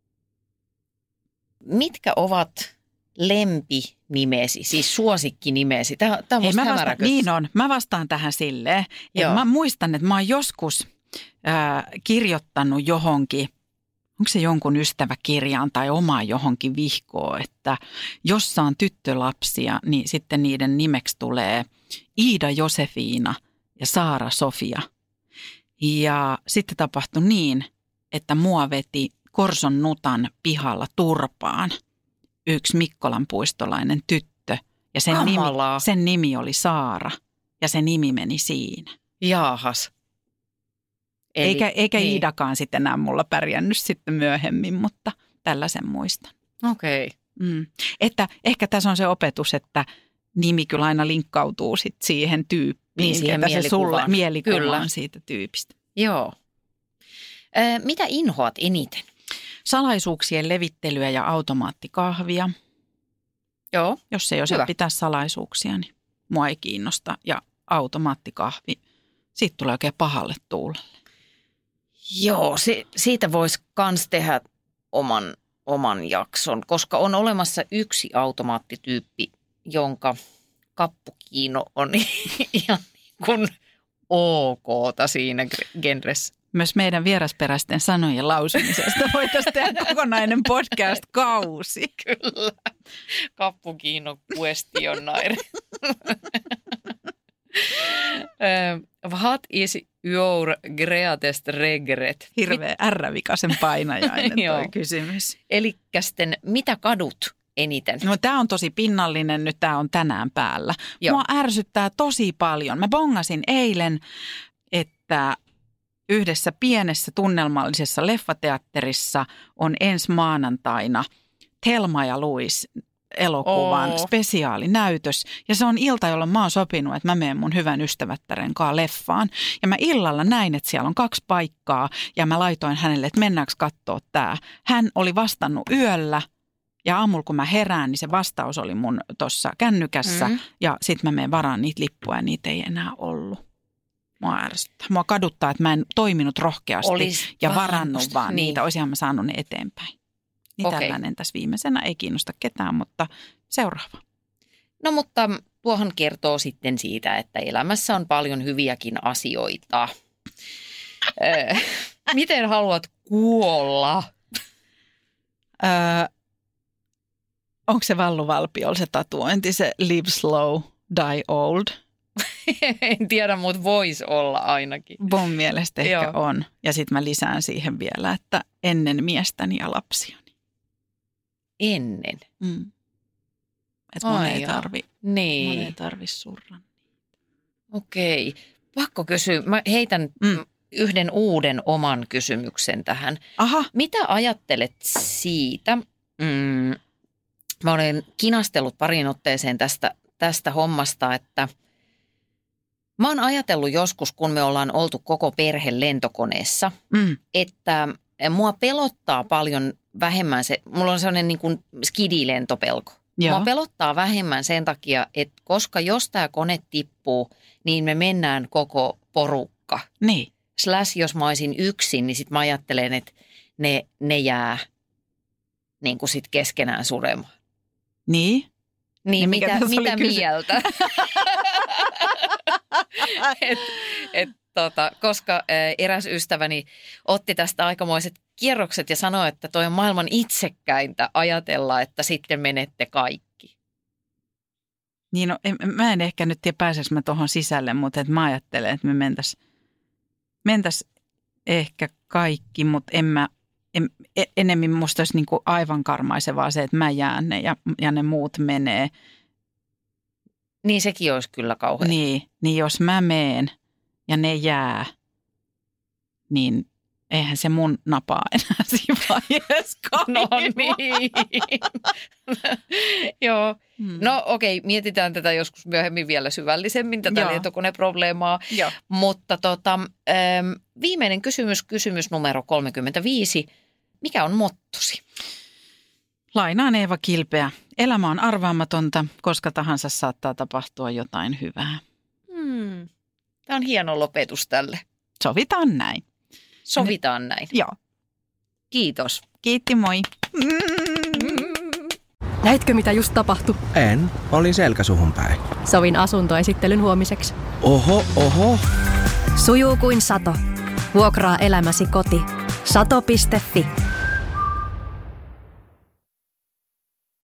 Mitkä ovat lempinimesi, siis suosikkinimesi? Tämä on musta hämärä kysymys. Niin on. Mä vastaan tähän silleen. Mä muistan, että mä oon joskus kirjoittanut johonkin, onko se jonkun ystäväkirjaan tai oma johonkin vihkoon, että jos saan tyttölapsia, niin sitten niiden nimeksi tulee Iida Josefiina ja Saara Sofia. Ja sitten tapahtui niin, että mua veti Korson Nutan pihalla turpaan yksi Mikkolan puistolainen tyttö. Ja sen nimi oli Saara ja se nimi meni siinä. Jaahas. Eikä niin. Iidakaan sitten enää mulla pärjännyt sitten myöhemmin, mutta tällaisen muistan. Okei. Että ehkä tässä on se opetus, että nimi kyllä aina linkkautuu sit siihen tyyppiin. Niin, siihen mielikuvaan siitä tyypistä. Joo. Mitä inhoat eniten? Salaisuuksien levittelyä ja automaattikahvia. Joo. Jos ei osaa pitää salaisuuksia, niin mua ei kiinnosta. Ja automaattikahvi, siitä tulee oikein pahalle tuulelle. Joo, siitä voisi kans tehdä oman jakson, koska on olemassa yksi automaattityyppi, jonka kappukiino on ihan niin kuin ok-ta siinä genressä. Myös meidän vierasperäisten sanojen lausumisesta voitaisiin tehdä kokonainen podcast-kausi. Kyllä. Kappukiino questionnaire. What is your greatest regret? Hirveä ärrävikasen painajainen toi kysymys. Elikkästen, mitä kadut eniten? No tää on tosi pinnallinen, nyt tää on tänään päällä. Mua ärsyttää tosi paljon. Mä bongasin eilen, että yhdessä pienessä tunnelmallisessa leffateatterissa on ensi maanantaina Thelma ja Louise elokuvan spesiaalinäytös. Ja se on ilta, jolloin mä oon sopinut, että mä menen mun hyvän ystävättären kanssa leffaan. Ja mä illalla näin, että siellä on 2 paikkaa ja mä laitoin hänelle, että mennäänkö kattoo tää. Hän oli vastannut yöllä ja aamulla kun mä herään, niin se vastaus oli mun tuossa kännykässä. Ja sit mä menen varaan niitä lippuja ja niitä ei enää ollut. Mua ärsyttää. Mua kaduttaa, että mä en toiminut rohkeasti ja varannut vaan niitä. Olisinhan mä saanut ne eteenpäin. Niin tällainen tässä viimeisenä ei kiinnosta ketään, mutta seuraava. No mutta tuohon kertoo sitten siitä, että elämässä on paljon hyviäkin asioita. Miten haluat kuolla? Onko se Vallu Valpiolla se tatuointi, se live slow, die old? En tiedä, mutta voisi olla ainakin. Mun mielestä ehkä on. Ja sitten mä lisään siihen vielä, että ennen miestäni ja lapsiani. Ennen? Että mun ei tarvi surra. Okei. Pakko kysyä. Mä heitän yhden uuden oman kysymyksen tähän. Aha. Mitä ajattelet siitä? Mä olen kinastellut pariin otteeseen tästä hommasta, että mä oon ajatellut joskus, kun me ollaan oltu koko perhe lentokoneessa, että mua pelottaa paljon vähemmän se, mulla on sellainen niin kuin skidilentopelko. Mua pelottaa vähemmän sen takia, että koska jos tämä kone tippuu, niin me mennään koko porukka. Niin. / jos mä olisin yksin, niin sit mä ajattelen, että ne jää niin kuin sit keskenään suremaan. Niin? Niin, mitä mieltä? Koska eräs ystäväni otti tästä aikamoiset kierrokset ja sanoi, että toi on maailman itsekkäintä ajatella, että sitten menette kaikki. Niin, no, mä en ehkä nyt tiedä pääseekö mä tuohon sisälle, mutta et mä ajattelen, että me mentäis ehkä kaikki, mutta enemmän musta olisi niinku aivan karmaisevaa se, että mä jään ne ja ne muut menee. Niin sekin olisi kyllä kauhean. Niin jos mä meen ja ne jää, niin eihän se mun napaa enää siinä vaiheessa No niin. Joo. No okei, mietitään tätä joskus myöhemmin vielä syvällisemmin, tätä lentokoneprobleemaa. Joo. Mutta viimeinen kysymys numero 35. Mikä on mottosi? Lainaan Eeva Kilpeä. Elämä on arvaamatonta, koska tahansa saattaa tapahtua jotain hyvää. Tämä on hieno lopetus tälle. Sovitaan näin. Sovitaan näin. Joo. Kiitos. Kiitti, moi. Näitkö mitä just tapahtui? En. Olin selkäsuhun päin. Sovin asuntoesittelyn huomiseksi. Oho. Sujuu kuin sato. Vuokraa elämäsi koti. Sato.fi.